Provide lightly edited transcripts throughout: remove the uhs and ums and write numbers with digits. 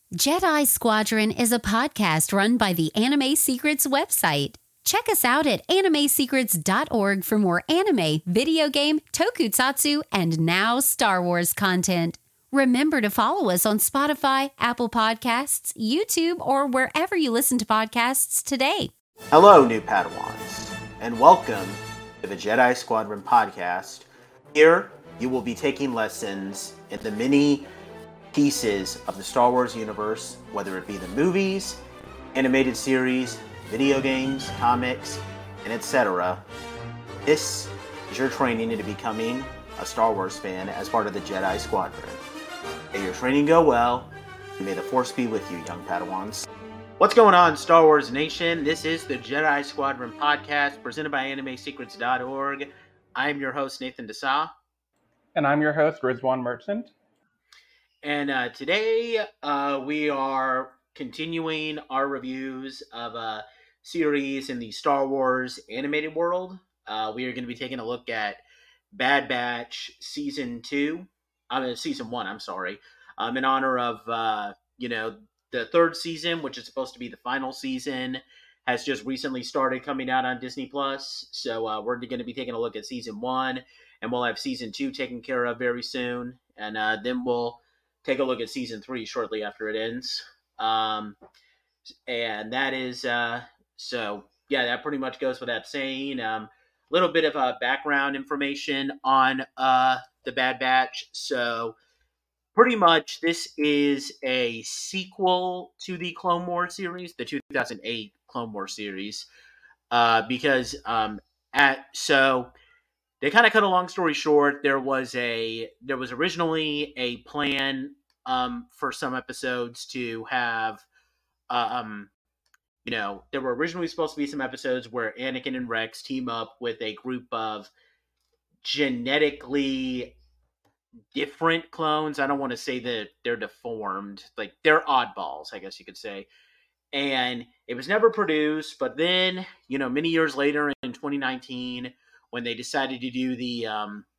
Jedi Squadron is a podcast run by the Anime Secrets website. Check us out at animesecrets.org for more anime, video game, tokusatsu, and now Star Wars content. Remember to follow us on Spotify, Apple Podcasts, YouTube, or wherever you listen to podcasts today. Hello, new Padawans, and welcome to the Jedi Squadron podcast. Here, you will be taking lessons in the many pieces of the Star Wars universe, whether it be the movies, animated series, video games, comics, and etc. This is your training into becoming a Star Wars fan as part of the Jedi Squadron. May your training go well, and may the Force be with you, young Padawans. What's going on, Star Wars Nation? This is the Jedi Squadron podcast presented by AnimeSecrets.org. I am your host, Nathan Dessau. And I'm your host, Rizwan Merchant. And today we are continuing our reviews of a series in the Star Wars animated world. We are going to be taking a look at Bad Batch Season 1, in honor of, the third season, which is supposed to be the final season, has just recently started coming out on Disney+. So we're going to be taking a look at Season 1, and we'll have Season 2 taken care of very soon. And then we'll take a look at Season 3 shortly after it ends. And that is, that pretty much goes without saying. Little bit of background information on the Bad Batch. So pretty much this is a sequel to the Clone Wars series, the 2008 Clone Wars series, because they kind of cut a long story short. There was originally a plan for some episodes to have, there were originally supposed to be some episodes where Anakin and Rex team up with a group of genetically different clones. I don't want to say that they're deformed, like they're oddballs, I guess you could say. And it was never produced, but then, many years later in 2019, when they decided to do the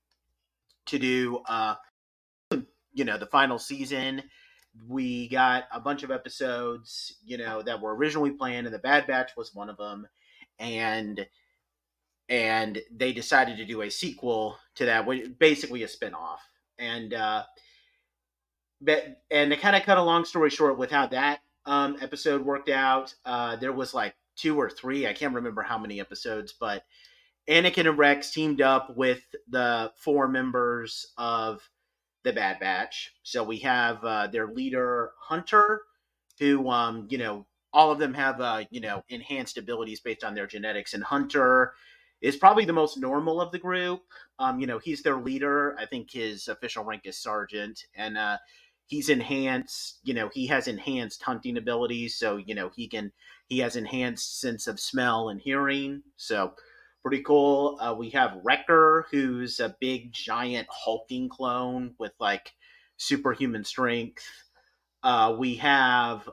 final season, we got a bunch of episodes, that were originally planned, and the Bad Batch was one of them, and they decided to do a sequel to that, basically a spinoff, and to kind of cut a long story short with how that episode worked out, there was like 2 or 3, I can't remember how many episodes, but Anakin and Rex teamed up with the 4 members of the Bad Batch. So we have their leader, Hunter, who, all of them have, enhanced abilities based on their genetics. And Hunter is probably the most normal of the group. He's their leader. I think his official rank is Sergeant. And he's enhanced, he has enhanced hunting abilities. So, he has enhanced sense of smell and hearing. So pretty cool. We have Wrecker, who's a big, giant, hulking clone with, like, superhuman strength. We have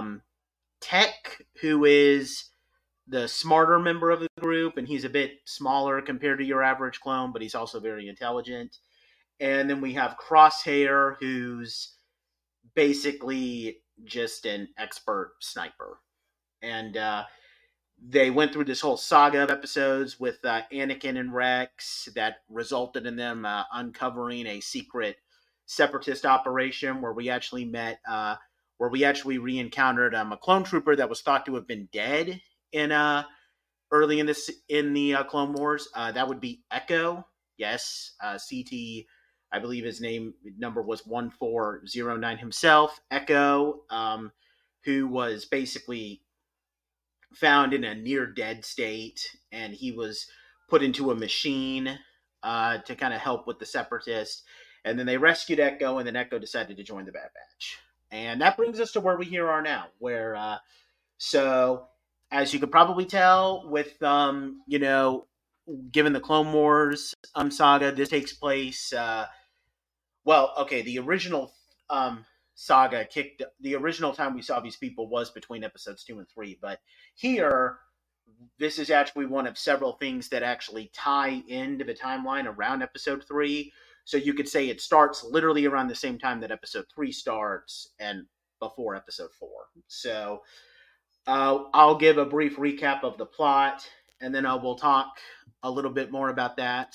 Tech, who is the smarter member of the group, and he's a bit smaller compared to your average clone, but he's also very intelligent. And then we have Crosshair, who's basically just an expert sniper. And they went through this whole saga of episodes with Anakin and Rex that resulted in them uncovering a secret separatist operation where we actually re-encountered a clone trooper that was thought to have been dead in early in the Clone Wars. That would be Echo. Yes, CT, I believe his number was 1409 himself. Echo, who was basically found in a near-dead state, and he was put into a machine to kind of help with the Separatists. And then they rescued Echo, and then Echo decided to join the Bad Batch. And that brings us to where we are now, where, so, as you could probably tell with, given the Clone Wars saga, this takes place, the original saga the original time we saw these people was between episodes 2 and 3, but here this is actually one of several things that actually tie into the timeline around episode 3. So you could say it starts literally around the same time that episode 3 starts, and before episode 4. So I'll give a brief recap of the plot, and then we'll talk a little bit more about that.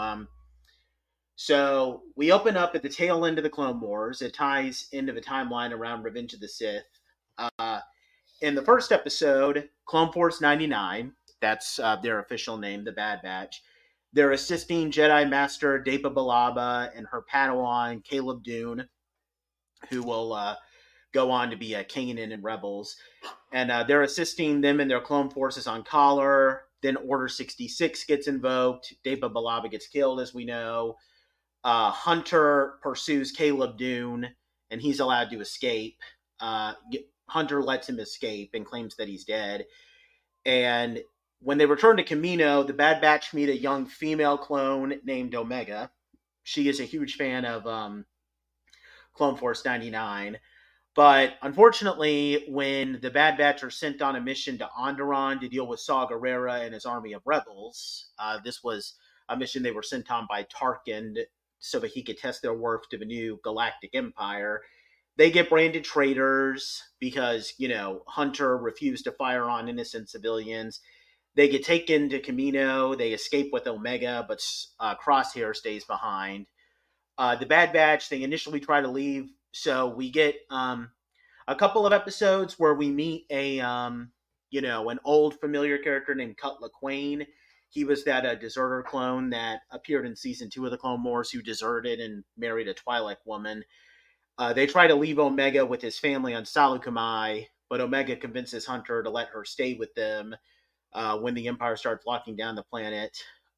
So we open up at the tail end of the Clone Wars. It ties into the timeline around Revenge of the Sith. In the first episode, Clone Force 99, that's their official name, the Bad Batch, they're assisting Jedi Master Depa Billaba and her Padawan, Caleb Dune, who will go on to be Kanan in Rebels. And they're assisting them in their clone forces on Collar. Then Order 66 gets invoked. Depa Billaba gets killed, as we know. Hunter pursues Caleb Dune, and he's allowed to escape. Hunter lets him escape and claims that he's dead. And when they return to Kamino, the Bad Batch meet a young female clone named Omega. She is a huge fan of Clone Force 99. But unfortunately, when the Bad Batch are sent on a mission to Onderon to deal with Saw Gerrera and his army of rebels, this was a mission they were sent on by Tarkin so that he could test their worth to the new Galactic Empire. They get branded traitors because, Hunter refused to fire on innocent civilians. They get taken to Kamino. They escape with Omega, but Crosshair stays behind. The Bad Batch, they initially try to leave. So we get a couple of episodes where we meet an old familiar character named Cut LaQuaine. He was that deserter clone that appeared in season 2 of the Clone Wars who deserted and married a Twi'lek woman. They try to leave Omega with his family on Saleucami, but Omega convinces Hunter to let her stay with them when the Empire starts locking down the planet.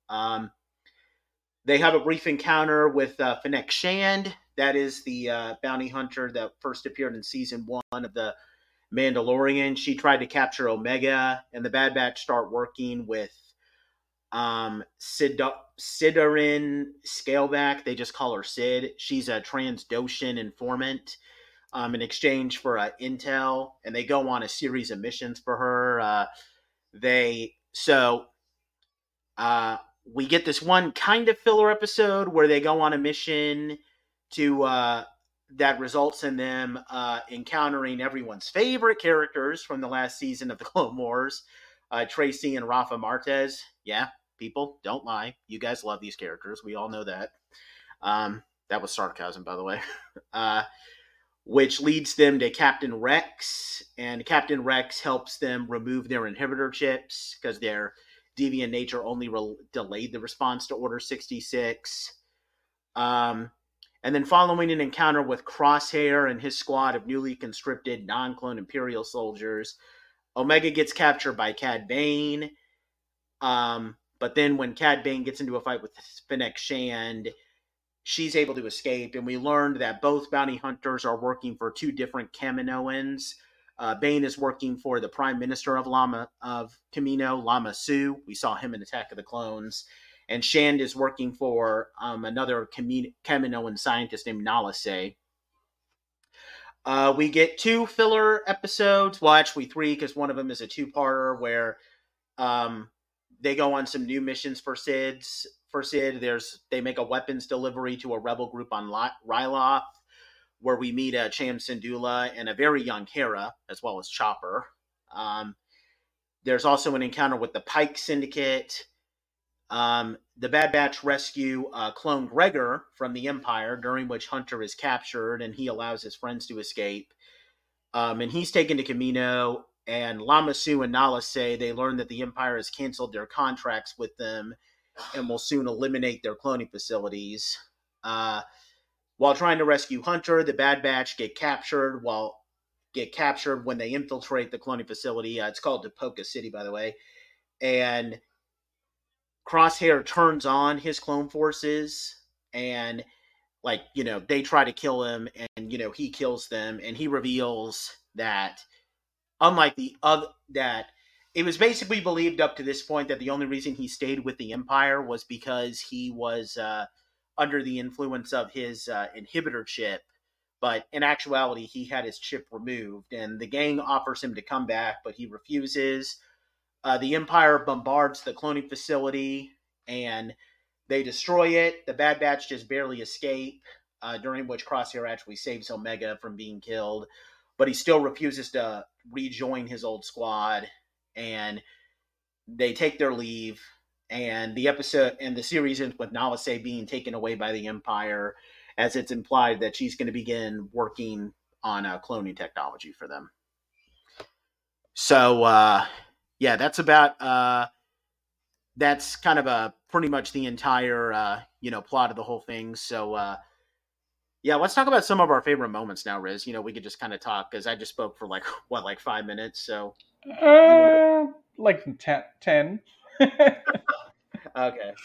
They have a brief encounter with Fennec Shand. That is the bounty hunter that first appeared in season 1 of The Mandalorian. She tried to capture Omega, and the Bad Batch start working with Sidarin Scaleback. They just call her Sid. She's a Trandoshan informant in exchange for intel, and they go on a series of missions for her. We get this one kind of filler episode where they go on a mission to that results in them encountering everyone's favorite characters from the last season of the Clone Wars, Tracy and Rafa Martez. Yeah, people, don't lie. You guys love these characters. We all know that. That was sarcasm, by the way. Which leads them to Captain Rex, and Captain Rex helps them remove their inhibitor chips because their deviant nature only delayed the response to Order 66. And then following an encounter with Crosshair and his squad of newly conscripted non-clone Imperial soldiers, Omega gets captured by Cad Bane. But then when Cad Bane gets into a fight with Fennec Shand, she's able to escape. And we learned that both bounty hunters are working for 2 different Kaminoans. Bane is working for the Prime Minister of Kamino, Lama Su. We saw him in Attack of the Clones. And Shand is working for another Kaminoan scientist named Nala Se. We get 2 filler episodes. Well, actually 3, because one of them is a 2-parter where they go on some new missions for Sid. They make a weapons delivery to a rebel group on Ryloth, where we meet Cham Syndulla and a very young Hera, as well as Chopper. There's also an encounter with the Pike Syndicate. The Bad Batch rescue clone Gregor from the Empire, during which Hunter is captured, and he allows his friends to escape. And he's taken to Kamino, and Lama Su and Nala say they learn that the Empire has canceled their contracts with them and will soon eliminate their cloning facilities. While trying to rescue Hunter, the Bad Batch get captured when they infiltrate the cloning facility. It's called Tapoka City, by the way. And Crosshair turns on his clone forces, and they try to kill him, and he kills them, and he reveals that unlike the other, that it was basically believed up to this point that the only reason he stayed with the Empire was because he was under the influence of his inhibitor chip, but in actuality he had his chip removed, and the gang offers him to come back, but he refuses. The Empire bombards the cloning facility, and they destroy it. The Bad Batch just barely escape, during which Crosshair actually saves Omega from being killed. but he still refuses to rejoin his old squad, and they take their leave. And the series ends with Nalase being taken away by the Empire, as it's implied that she's going to begin working on cloning technology for them. So, yeah, that's about that's kind of pretty much the entire plot of the whole thing. So, yeah, let's talk about some of our favorite moments now, Riz. We could just kind of talk because I just spoke for like 5 minutes. So, like 10. Okay.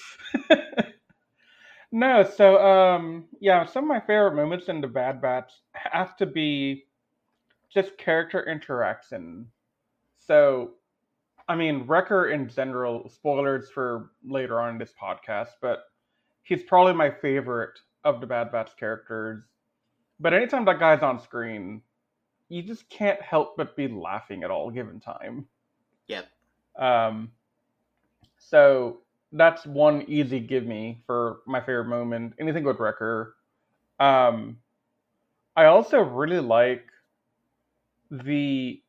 No, so yeah, some of my favorite moments in the Bad Batch have to be just character interaction. So, I mean, Wrecker in general, spoilers for later on in this podcast, but he's probably my favorite of the Bad Batch characters. But anytime that guy's on screen, you just can't help but be laughing at all given time. Yep. So that's one easy give me for my favorite moment. Anything with Wrecker. I also really like the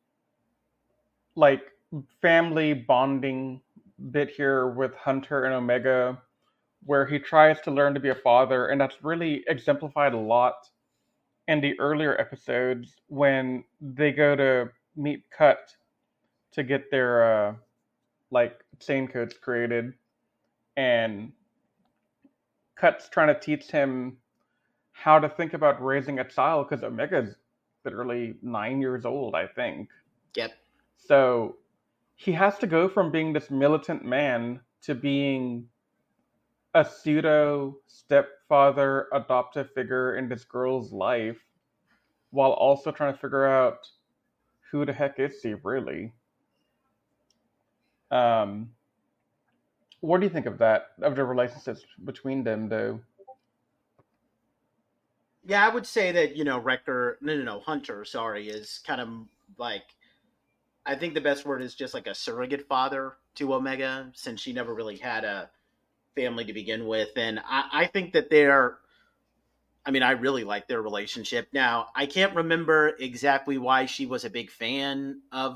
family bonding bit here with Hunter and Omega, where he tries to learn to be a father, and that's really exemplified a lot in the earlier episodes when they go to meet Cut to get their chain codes created, and Cut's trying to teach him how to think about raising a child because Omega's literally 9 years old, I think. Yep. So he has to go from being this militant man to being a pseudo stepfather adoptive figure in this girl's life, while also trying to figure out who the heck is she really. What do you think of that, of the relationships between them, though? Yeah, I would say that Hunter, sorry, is kind of like, I think the best word is just like a surrogate father to Omega, since she never really had a family to begin with. And I think that I really like their relationship. Now, I can't remember exactly why she was a big fan of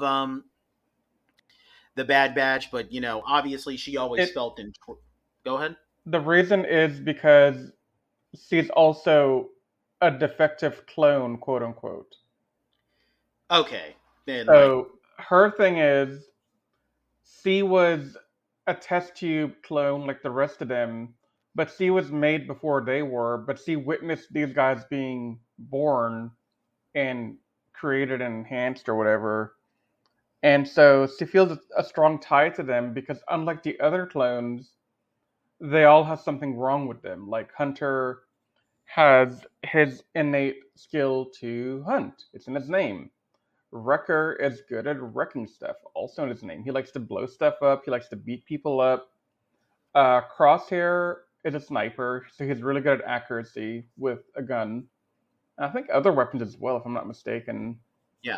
the Bad Batch, but obviously she always felt in. Go ahead. The reason is because she's also a defective clone, quote unquote. Okay. Then, so her thing is, she was a test tube clone like the rest of them, but she was made before they were, but she witnessed these guys being born and created and enhanced or whatever. And so she feels a strong tie to them because unlike the other clones, they all have something wrong with them. Like Hunter has his innate skill to hunt. It's in his name. Wrecker is good at wrecking stuff, also in his name. He likes to blow stuff up. He likes to beat people up. Crosshair is a sniper, so he's really good at accuracy with a gun. I think other weapons as well, if I'm not mistaken. Yeah.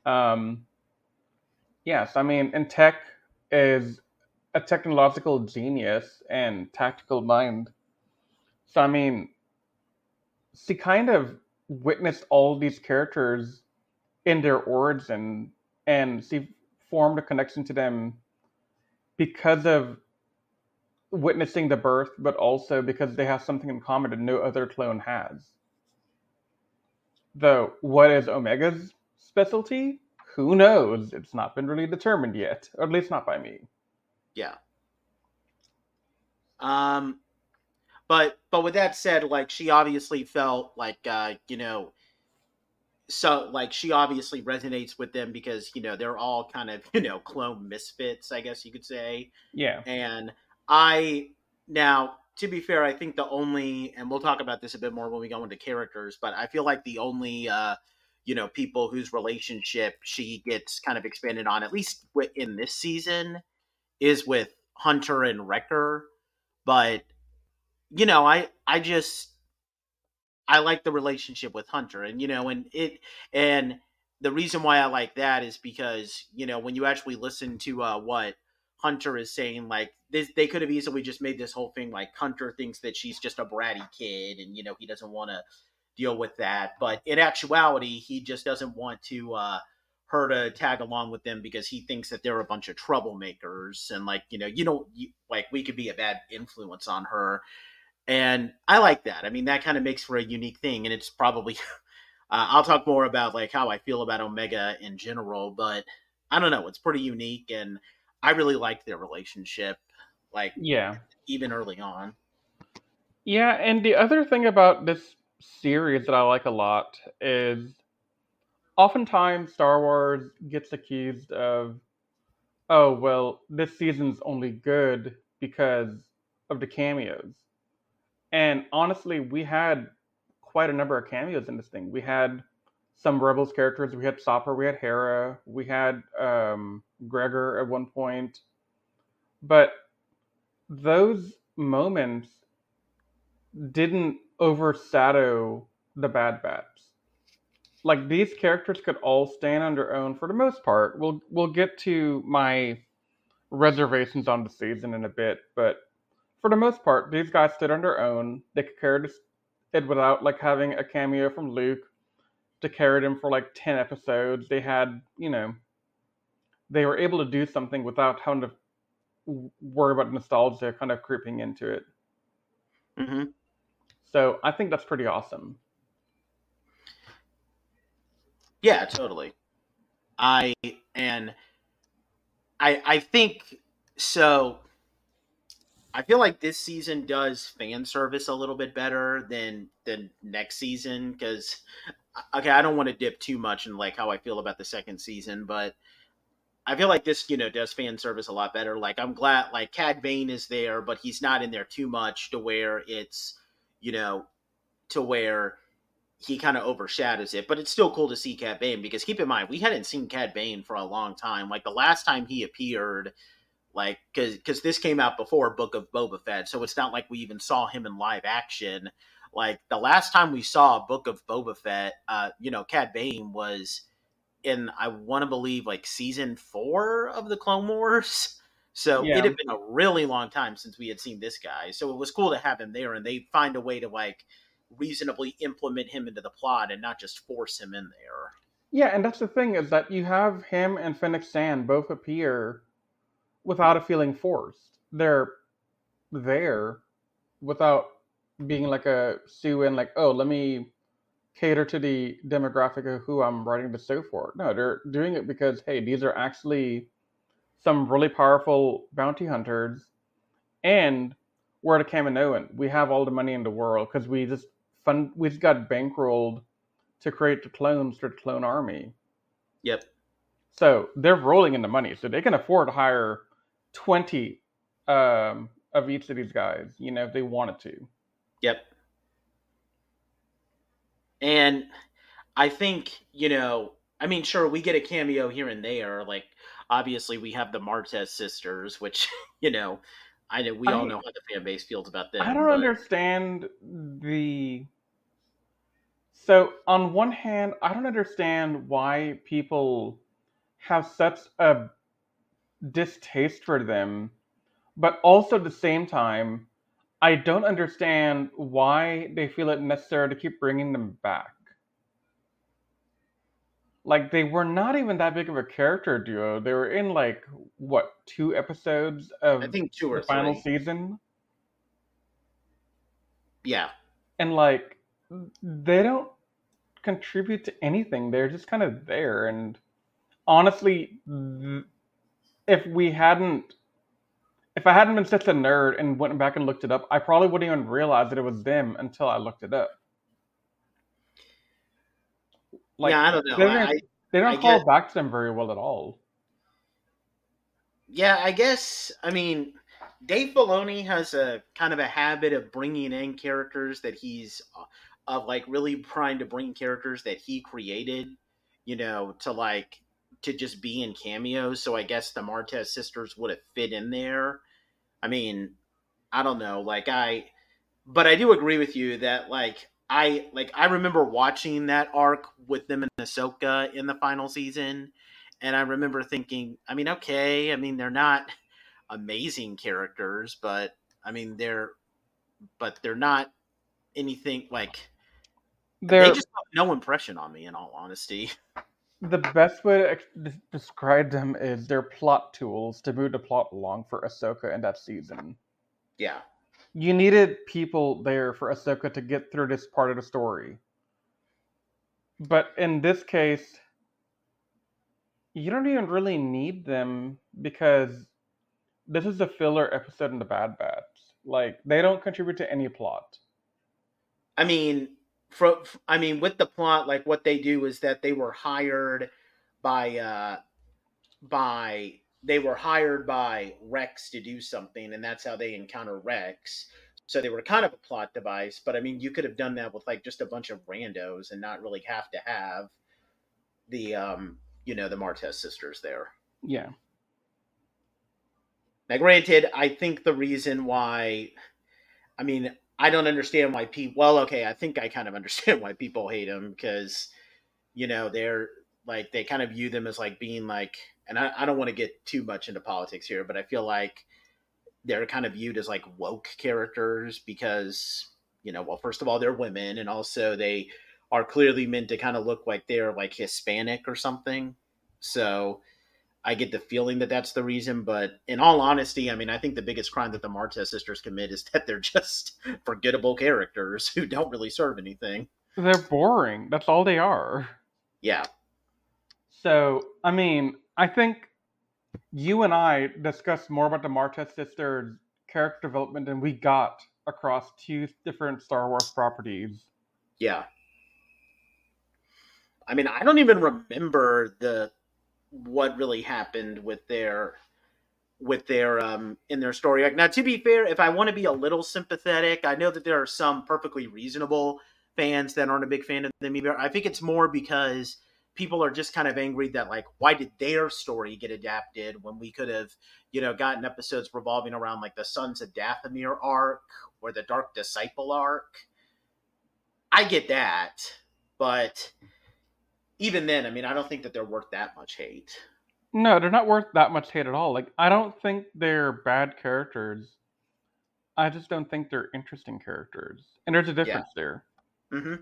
Yes, I mean, and Tech is a technological genius and tactical mind. So, I mean, she kind of witnessed all these characters in their origin, and she formed a connection to them because of witnessing the birth, but also because they have something in common that no other clone has. Though, what is Omega's specialty? Who knows? It's not been really determined yet, or at least not by me. Yeah. But with that said, like, she obviously felt like so like she obviously resonates with them because they're all kind of clone misfits, I guess you could say. Yeah. And now, to be fair, I think the only, and we'll talk about this a bit more when we go into characters, but I feel like the only people whose relationship she gets kind of expanded on, at least in this season, is with Hunter and Wrecker. But I like the relationship with Hunter, and and the reason why I like that is because when you actually listen to what Hunter is saying, like they could have easily just made this whole thing like Hunter thinks that she's just a bratty kid, and he doesn't want to deal with that. But in actuality, he just doesn't want to her to tag along with them because he thinks that they're a bunch of troublemakers, and like, like we could be a bad influence on her. And I like that. I mean, that kind of makes for a unique thing, and it's probably I'll talk more about like how I feel about Omega in general, but I don't know, it's pretty unique, and I really liked their relationship, like Yeah. even early on. Yeah, and the other thing about this series that I like a lot is oftentimes Star Wars gets accused of, oh, well, this season's only good because of the cameos. And honestly, we had quite a number of cameos in this thing. We had some Rebels characters. We had Sopper. We had Hera. We had Gregor at one point. But those moments didn't overshadow the Bad Batch. Like these characters could all stand on their own for the most part. We'll get to my reservations on the season in a bit, but for the most part, these guys stood on their own. They could carry it without like having a cameo from Luke to carry them for like 10 episodes. They had, they were able to do something without having to worry about nostalgia kind of creeping into it. Mm-hmm. So I think that's pretty awesome. Yeah, totally. I think so. I feel like this season does fan service a little bit better than next season because, okay, I don't want to dip too much in like how I feel about the second season, but I feel like this, does fan service a lot better. Like I'm glad like Cad Bane is there, but he's not in there too much to where it's, to where he kind of overshadows it. But it's still cool to see Cad Bane because keep in mind we hadn't seen Cad Bane for a long time. Like the last time he appeared, like because this came out before Book of Boba Fett, so it's not like we even saw him in live action. Like the last time we saw Book of Boba Fett, Cad Bane was in, I want to believe, like season 4 of the Clone Wars. So it Yeah. had been a really long time since we had seen this guy. So it was cool to have him there, and they find a way to like reasonably implement him into the plot and not just force him in there. Yeah, and that's the thing is that you have him and Fennec Sand both appear without a feeling forced. They're there without being like a Sue-in, like, oh, let me cater to the demographic of who I'm writing the show for. No, they're doing it because, hey, these are actually some really powerful bounty hunters, and we're at a Kaminoan. We have all the money in the world because we just got bankrolled to create the clones for the clone army. Yep. So they're rolling in the money, so they can afford to hire 20 of each of these guys, if they wanted to. Yep. And I think, sure, we get a cameo here and there. Like, obviously, we have the Martez sisters, which, I know we all know how the fan base feels about them. I don't understand So, on one hand, I don't understand why people have such a distaste for them, but also at the same time, I don't understand why they feel it necessary to keep bringing them back. Like, they were not even that big of a character duo. They were in, like, what, 2 episodes of I think 2 or the final 3 season? Yeah. And, like, they don't contribute to anything. They're just kind of there. And honestly, if I hadn't been such a nerd and went back and looked it up, I probably wouldn't even realize that it was them until I looked it up. Like, yeah, I don't know. They don't call back to them very well at all. Yeah, I guess. I mean, Dave Filoni has a kind of a habit of bringing in characters that he's of like really trying to bring characters that he created, to just be in cameos. So I guess the Martez sisters would have fit in there. I mean, I don't know. But I do agree with you that I remember watching that arc with them in Ahsoka in the final season, and I remember thinking, I mean, okay, I mean they're not amazing characters, but I mean they're not anything like They They're just have no impression on me, in all honesty. the best way to describe them is they're plot tools to move the plot along for Ahsoka in that season. Yeah. You needed people there for Ahsoka to get through this part of the story. But in this case, you don't even really need them because this is a filler episode in the Bad Batch. Like, they don't contribute to any plot. I mean, with the plot, like what they do is that they were hired by Rex to do something, and that's how they encounter Rex. So they were kind of a plot device, but I mean, you could have done that with like just a bunch of randos and not really have to have the the Martez sisters there. Yeah. Now, granted, I think the reason why, I mean, I don't understand why people. Well, okay, I think I kind of understand why people hate them because they're like they kind of view them as like being like, and I don't want to get too much into politics here, but I feel like they're kind of viewed as like woke characters because well, first of all, they're women, and also they are clearly meant to kind of look like they're like Hispanic or something. So I get the feeling that that's the reason, but in all honesty, I mean, I think the biggest crime that the Martez sisters commit is that they're just forgettable characters who don't really serve anything. They're boring. That's all they are. Yeah. So, I mean, I think you and I discussed more about the Martez sisters' character development than we got across two different Star Wars properties. Yeah. I mean, I don't even remember what really happened with their in their story. Now, to be fair, if I want to be a little sympathetic, I know that there are some perfectly reasonable fans that aren't a big fan of them either. I think it's more because people are just kind of angry that like, why did their story get adapted when we could have, gotten episodes revolving around like the Sons of Dathomir arc or the Dark Disciple arc. I get that, but even then, I mean, I don't think that they're worth that much hate. No, they're not worth that much hate at all. Like, I don't think they're bad characters. I just don't think they're interesting characters. And there's a difference there. Mm-hmm.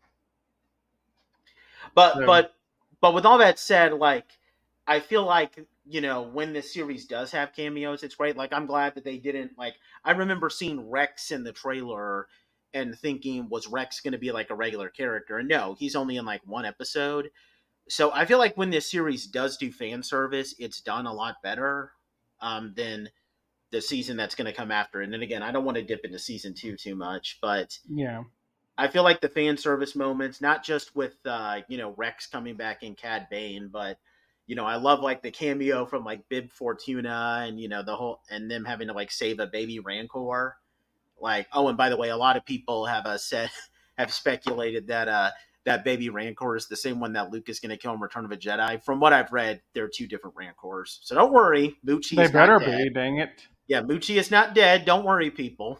But So, but with all that said, like I feel like when the series does have cameos, it's great. Like I'm glad that they didn't like. I remember seeing Rex in the trailer and thinking, was Rex going to be like a regular character? And no, he's only in like one episode. So I feel like when this series does do fan service, it's done a lot better than the season that's going to come after. And then again, I don't want to dip into season 2 too much, but yeah. I feel like the fan service moments, not just with Rex coming back in Cad Bane, but I love like the cameo from like Bib Fortuna and the whole and them having to like save a baby Rancor. Like, oh, and by the way, a lot of people have have speculated that that baby Rancor is the same one that Luke is going to kill in Return of a Jedi. From what I've read, they're two different Rancors, so don't worry, Muchi They is better not dead. be, dang it. Yeah, Muchi is not dead. Don't worry, people.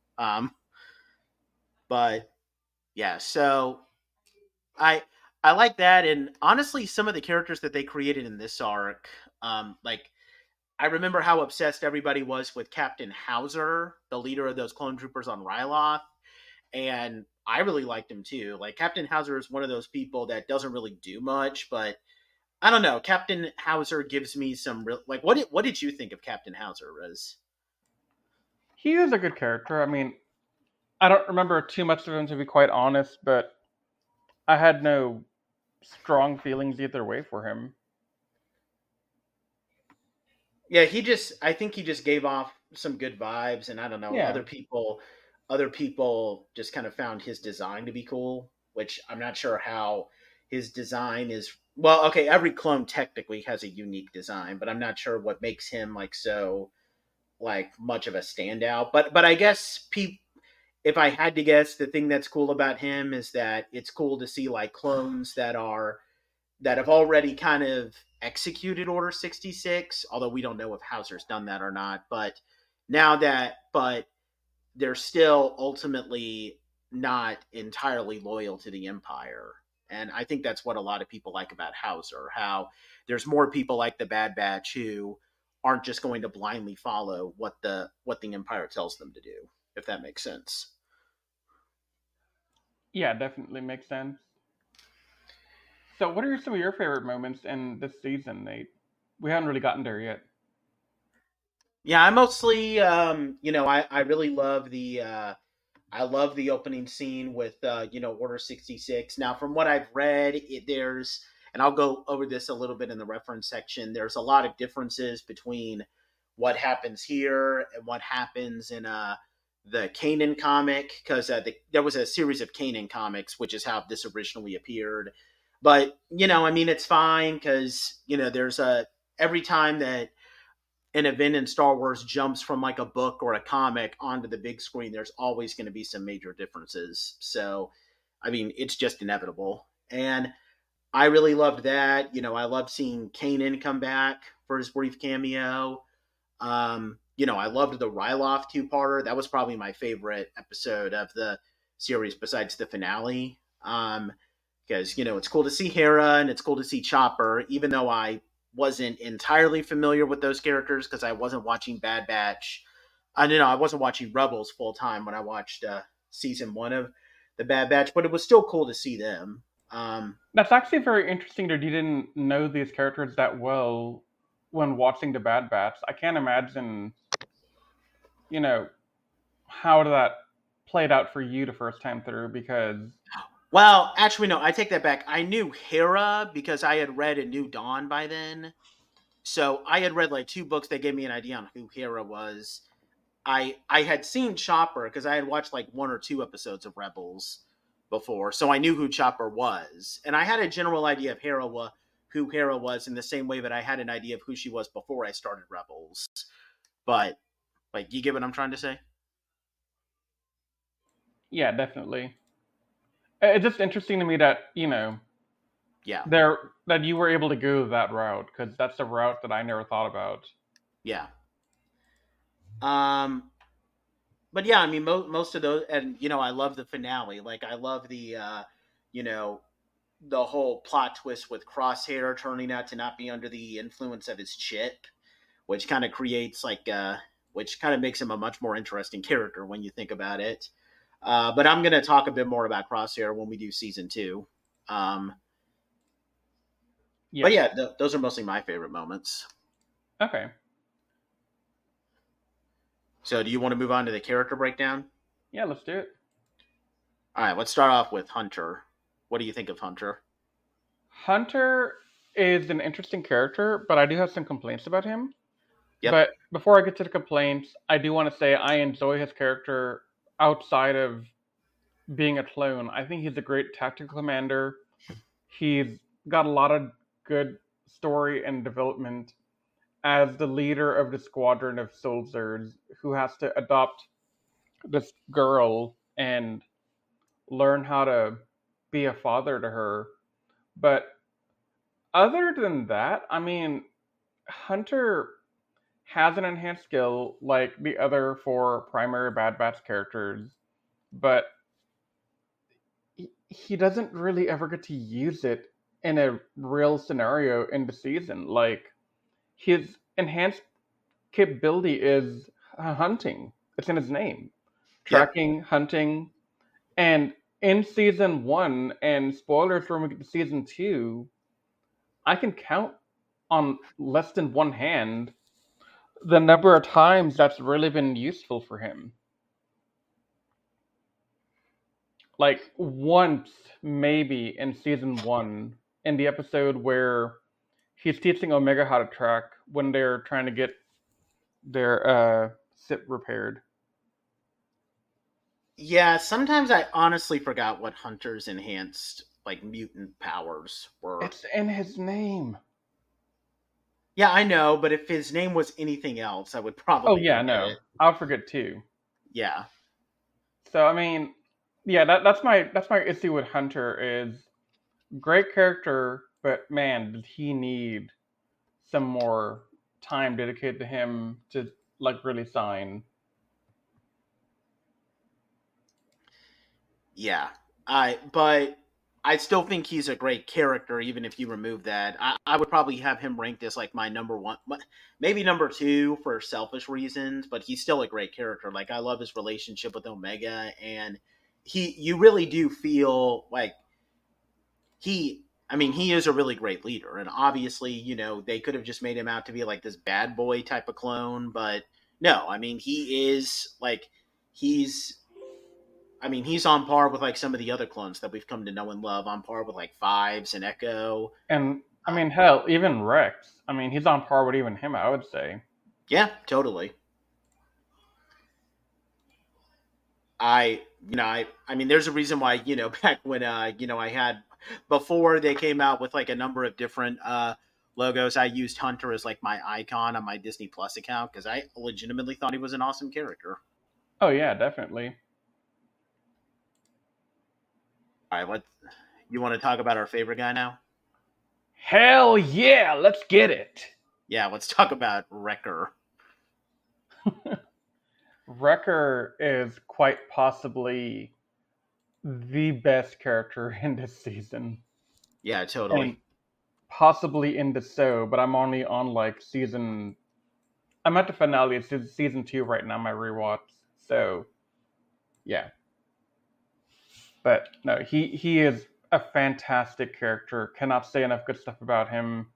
But yeah, so I I like that, and honestly, some of the characters that they created in this arc, like I remember how obsessed everybody was with Captain Hauser, the leader of those clone troopers on Ryloth, and I really liked him too. Like Captain Hauser is one of those people that doesn't really do much, but I don't know. Captain Hauser gives me some real like. What did you think of Captain Hauser, Riz? He is a good character. I mean, I don't remember too much of him, to be quite honest, but I had no strong feelings either way for him. Yeah, I think he just gave off some good vibes, and I don't know, Yeah. other people just kind of found his design to be cool, which I'm not sure how his design is. Well, okay, every clone technically has a unique design, but I'm not sure what makes him like so like much of a standout. But I guess if I had to guess, the thing that's cool about him is that it's cool to see like clones that have already kind of executed Order 66, although we don't know if Hauser's done that or not. But but they're still ultimately not entirely loyal to the Empire. And I think that's what a lot of people like about Hauser, how there's more people like the Bad Batch who aren't just going to blindly follow what the Empire tells them to do, if that makes sense. Yeah, definitely makes sense. So, what are some of your favorite moments in this season, Nate? We haven't really gotten there yet. Yeah, I mostly, I really love I love the opening scene with, Order 66. Now, from what I've read, and I'll go over this a little bit in the reference section, there's a lot of differences between what happens here and what happens in the Kanan comic, because there was a series of Kanan comics, which is how this originally appeared. But, it's fine because, every time that an event in Star Wars jumps from like a book or a comic onto the big screen, there's always going to be some major differences. So, it's just inevitable. And I really loved that. I loved seeing Kanan come back for his brief cameo. I loved the Ryloth two-parter. That was probably my favorite episode of the series besides the finale. Because, it's cool to see Hera and it's cool to see Chopper, even though I wasn't entirely familiar with those characters because I wasn't watching Bad Batch. I wasn't watching Rebels full time when I watched season 1 of the Bad Batch, but it was still cool to see them. That's actually very interesting that you didn't know these characters that well when watching the Bad Batch. I can't imagine, how that played out for you the first time through because. Well, actually, no, I take that back. I knew Hera because I had read A New Dawn by then. So I had read like 2 books that gave me an idea on who Hera was. I had seen Chopper because I had watched like 1 or 2 episodes of Rebels before, so I knew who Chopper was, and I had a general idea of who Hera was in the same way that I had an idea of who she was before I started Rebels. But like, you get what I'm trying to say? Yeah, definitely. It's just interesting to me that Yeah, that you were able to go that route because that's a route that I never thought about. yeah. Um, but yeah, most of those, and I love the finale. Like, I love you know, the whole plot twist with Crosshair turning out to not be under the influence of his chip, which kind of creates which kind of makes him a much more interesting character when you think about it. But I'm going to talk a bit more about Crosshair when we do season 2. Yeah. But yeah, those are mostly my favorite moments. Okay. So do you want to move on to the character breakdown? Yeah, let's do it. All right, let's start off with Hunter. What do you think of Hunter? Hunter is an interesting character, but I do have some complaints about him. Yep. But before I get to the complaints, I do want to say I enjoy his character outside of being a clone. I think he's a great tactical commander. He's got a lot of good story and development as the leader of the squadron of soldiers who has to adopt this girl and learn how to be a father to her. But other than that, Hunter has an enhanced skill like the other 4 primary Bad Batch characters, but he doesn't really ever get to use it in a real scenario in the season. Like, his enhanced capability is hunting. It's in his name. Tracking, yep. Hunting. And in season 1, and spoilers when we get to season 2, I can count on less than one hand the number of times that's really been useful for him. Like, once, maybe, in season 1, in the episode where he's teaching Omega how to track when they're trying to get their ship repaired. Yeah, sometimes I honestly forgot what Hunter's enhanced, like, mutant powers were. It's in his name. Yeah, I know, but if his name was anything else, I would probably. Oh yeah, no, I'll forget too. Yeah. So yeah, that's my issue with Hunter is great character, but man, did he need some more time dedicated to him to like really shine. Yeah, but I still think he's a great character, even if you remove that. I would probably have him ranked as like my number 1, maybe number 2 for selfish reasons, but he's still a great character. Like, I love his relationship with Omega, and you really do feel like he he is a really great leader, and obviously, they could have just made him out to be like this bad boy type of clone, but no, he is like he's he's on par with like some of the other clones that we've come to know and love, on par with like Fives and Echo. And hell, even Rex. He's on par with even him, I would say. Yeah, totally. There's a reason why, back when, I had, before they came out with like a number of different logos, I used Hunter as like my icon on my Disney Plus account because I legitimately thought he was an awesome character. Oh yeah, definitely. All right, you want to talk about our favorite guy now? Hell yeah, let's get it. Yeah, let's talk about Wrecker. Wrecker is quite possibly the best character in this season. Yeah, totally. And possibly in the show, but I'm only on like I'm at the finale. It's season 2 right now, my rewatch. So, yeah. But no, he is a fantastic character. Cannot say enough good stuff about him.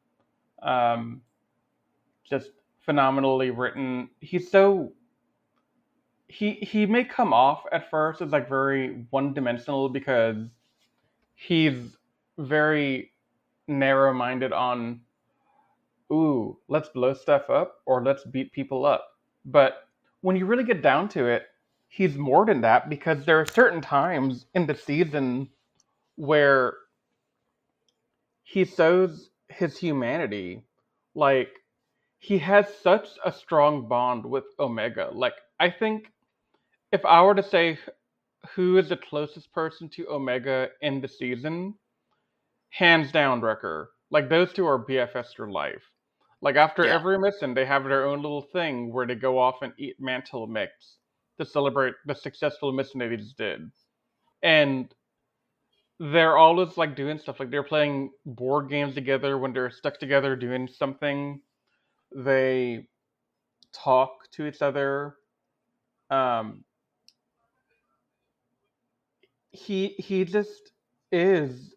Just phenomenally written. He's so he may come off at first as like very one-dimensional because he's very narrow-minded on, ooh, let's blow stuff up or let's beat people up. But when you really get down to it, he's more than that because there are certain times in the season where he shows his humanity. Like, he has such a strong bond with Omega. Like, I think if I were to say who is the closest person to Omega in the season, hands down Wrecker. Like, those two are BFFs for life. Like, after every mission, they have their own little thing where they go off and eat mantle mix to celebrate the successful mission they just did. And they're always, like, doing stuff. Like, they're playing board games together when they're stuck together doing something. They talk to each other. He just is.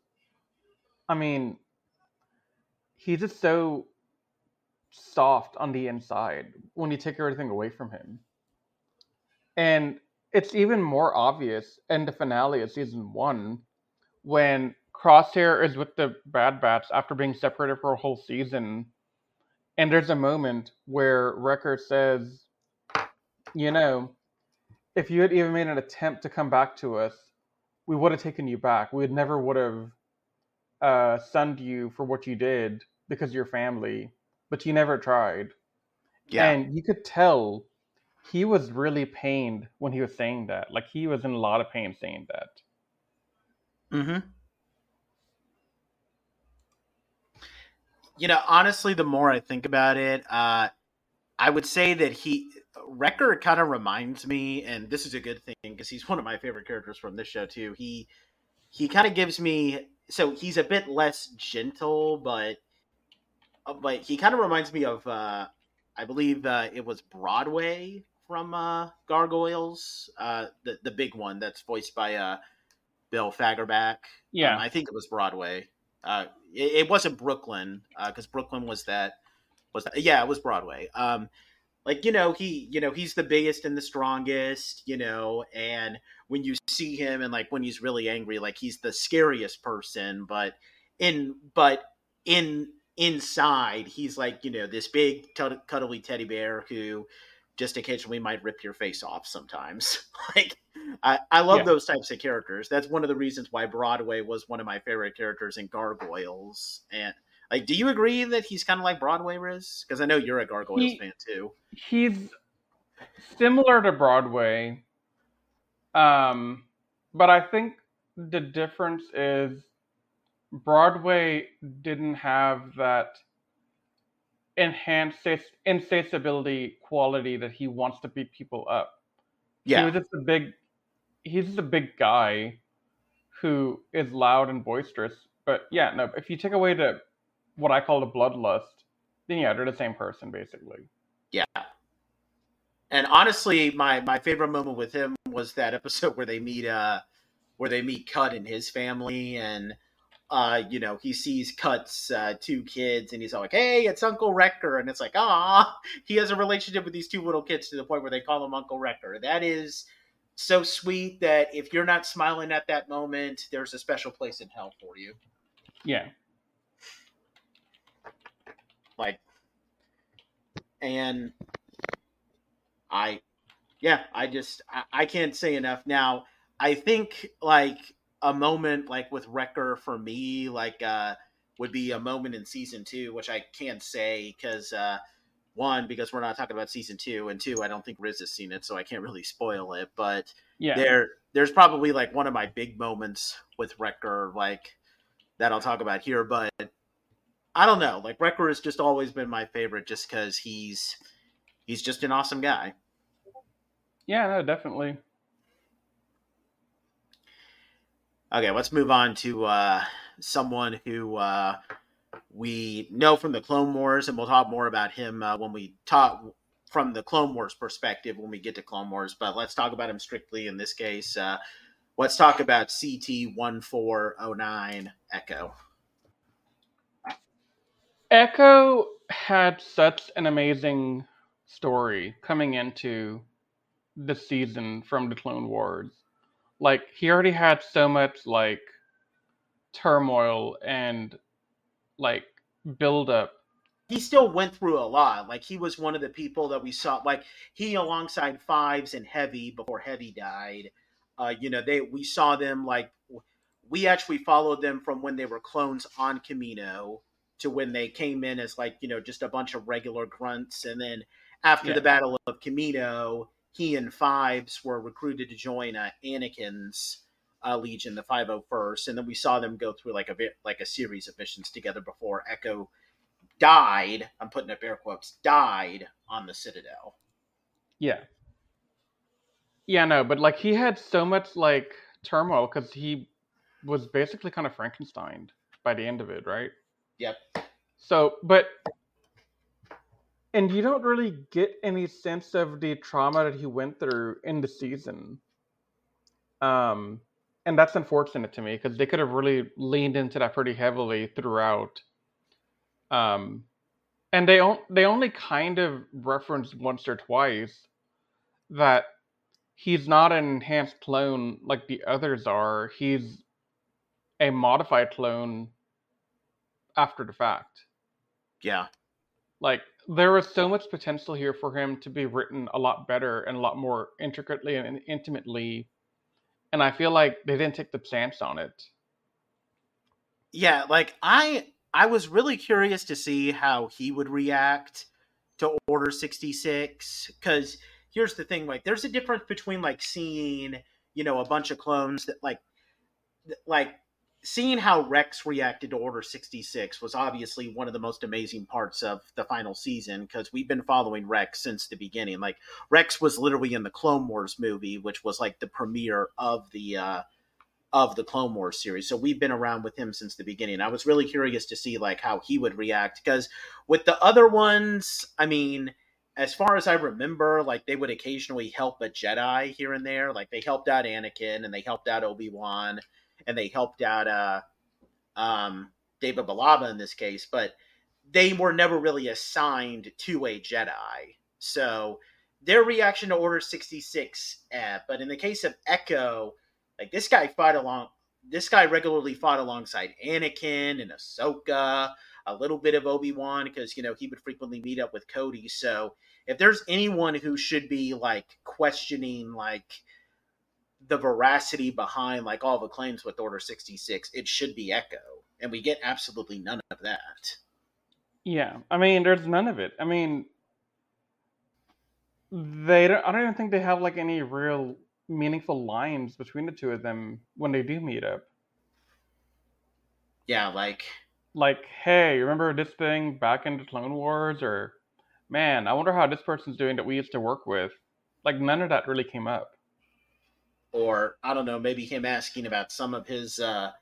He's just so soft on the inside when you take everything away from him. And it's even more obvious in the finale of season 1 when Crosshair is with the Bad Batch after being separated for a whole season. And there's a moment where Wrecker says, if you had even made an attempt to come back to us, we would have taken you back. We never would have sunned you for what you did because of your family, but you never tried. Yeah. And you could tell he was really pained when he was saying that. Like, he was in a lot of pain saying that. Mm-hmm. Honestly, the more I think about it, I would say that Wrecker kind of reminds me, and this is a good thing because he's one of my favorite characters from this show too. He kind of gives me, so he's a bit less gentle, but he kind of reminds me of, I believe it was Broadway from Gargoyles, the big one that's voiced by Bill Fagerback. Yeah, I think it was Broadway. It wasn't Brooklyn because Brooklyn was that. Yeah, it was Broadway. He's the biggest and the strongest, and when you see him and like when he's really angry, like he's the scariest person, but inside he's like, this big cuddly teddy bear who just occasionally might rip your face off sometimes. Like, I love those types of characters. That's one of the reasons why Broadway was one of my favorite characters in Gargoyles. And like, do you agree that he's kind of like Broadway, Riz? Because I know you're a Gargoyles fan too. He's similar to Broadway, but I think the difference is Broadway didn't have that enhanced insatiability quality that he wants to beat people up. Yeah, he's just a big guy who is loud and boisterous. But yeah, no, if you take away what I call the bloodlust, then yeah, they're the same person basically. Yeah. And honestly, my favorite moment with him was that episode where they meet where they meet Cut and his family, and he sees Cut's 2 kids, and he's all like, "Hey, it's Uncle Wrecker," and it's like, ah, he has a relationship with these 2 little kids to the point where they call him Uncle Wrecker. That is so sweet that if you're not smiling at that moment, there's a special place in hell for you. Yeah. Like, and I can't say enough. Now, I think like a moment like with Wrecker for me, like would be a moment in season 2, which I can't say because 1, because we're not talking about season 2, and 2, I don't think Riz has seen it, so I can't really spoil it. But there's probably like one of my big moments with Wrecker, like that I'll talk about here. But I don't know, like Wrecker has just always been my favorite, just because he's just an awesome guy. Yeah, no, definitely. Okay, let's move on to someone who we know from the Clone Wars, and we'll talk more about him when we talk from the Clone Wars perspective when we get to Clone Wars. But let's talk about him strictly in this case. Let's talk about CT-1409 Echo. Echo had such an amazing story coming into the season from the Clone Wars. Like, he already had so much, like, turmoil and, like, build-up. He still went through a lot. Like, he was one of the people that we saw, like, he alongside Fives and Heavy before Heavy died. We saw them, like, we actually followed them from when they were clones on Kamino to when they came in as, like, just a bunch of regular grunts. And then after the Battle of Kamino, he and Fives were recruited to join Anakin's Legion, the 501st, and then we saw them go through like a series of missions together before Echo died. I'm putting up air quotes. Died on the Citadel. Yeah, no, but like he had so much like turmoil because he was basically kind of Frankenstein by the end of it, right? Yep. So, and you don't really get any sense of the trauma that he went through in the season. And that's unfortunate to me because they could have really leaned into that pretty heavily throughout. And they only kind of referenced once or twice that he's not an enhanced clone like the others are. He's a modified clone after the fact. Yeah. Like, there was so much potential here for him to be written a lot better and a lot more intricately and intimately. And I feel like they didn't take the chance on it. Yeah, like I was really curious to see how he would react to Order 66, because here's the thing, like there's a difference between like seeing, a bunch of clones that like seeing how Rex reacted to Order 66 was obviously one of the most amazing parts of the final season, because we've been following Rex since the beginning. Like, Rex was literally in the Clone Wars movie, which was like the premiere of the Clone Wars series. So we've been around with him since the beginning. I was really curious to see like how he would react, because with the other ones, I mean, as far as I remember, like they would occasionally help a Jedi here and there. Like they helped out Anakin and they helped out Obi-Wan and they helped out David Balaba in this case, but they were never really assigned to a Jedi. So their reaction to Order 66, but in the case of Echo, like this guy regularly fought alongside Anakin and Ahsoka, a little bit of Obi-Wan, because, he would frequently meet up with Cody. So if there's anyone who should be like questioning like the veracity behind like all the claims with Order 66, it should be Echo, and we get absolutely none of that. Yeah, I mean, there's none of it. I mean, I don't even think they have like any real meaningful lines between the two of them when they do meet up. Yeah, like, hey, remember this thing back in the Clone Wars? Or, man, I wonder how this person's doing that we used to work with. Like, none of that really came up. Or, I don't know, maybe him asking about some of his,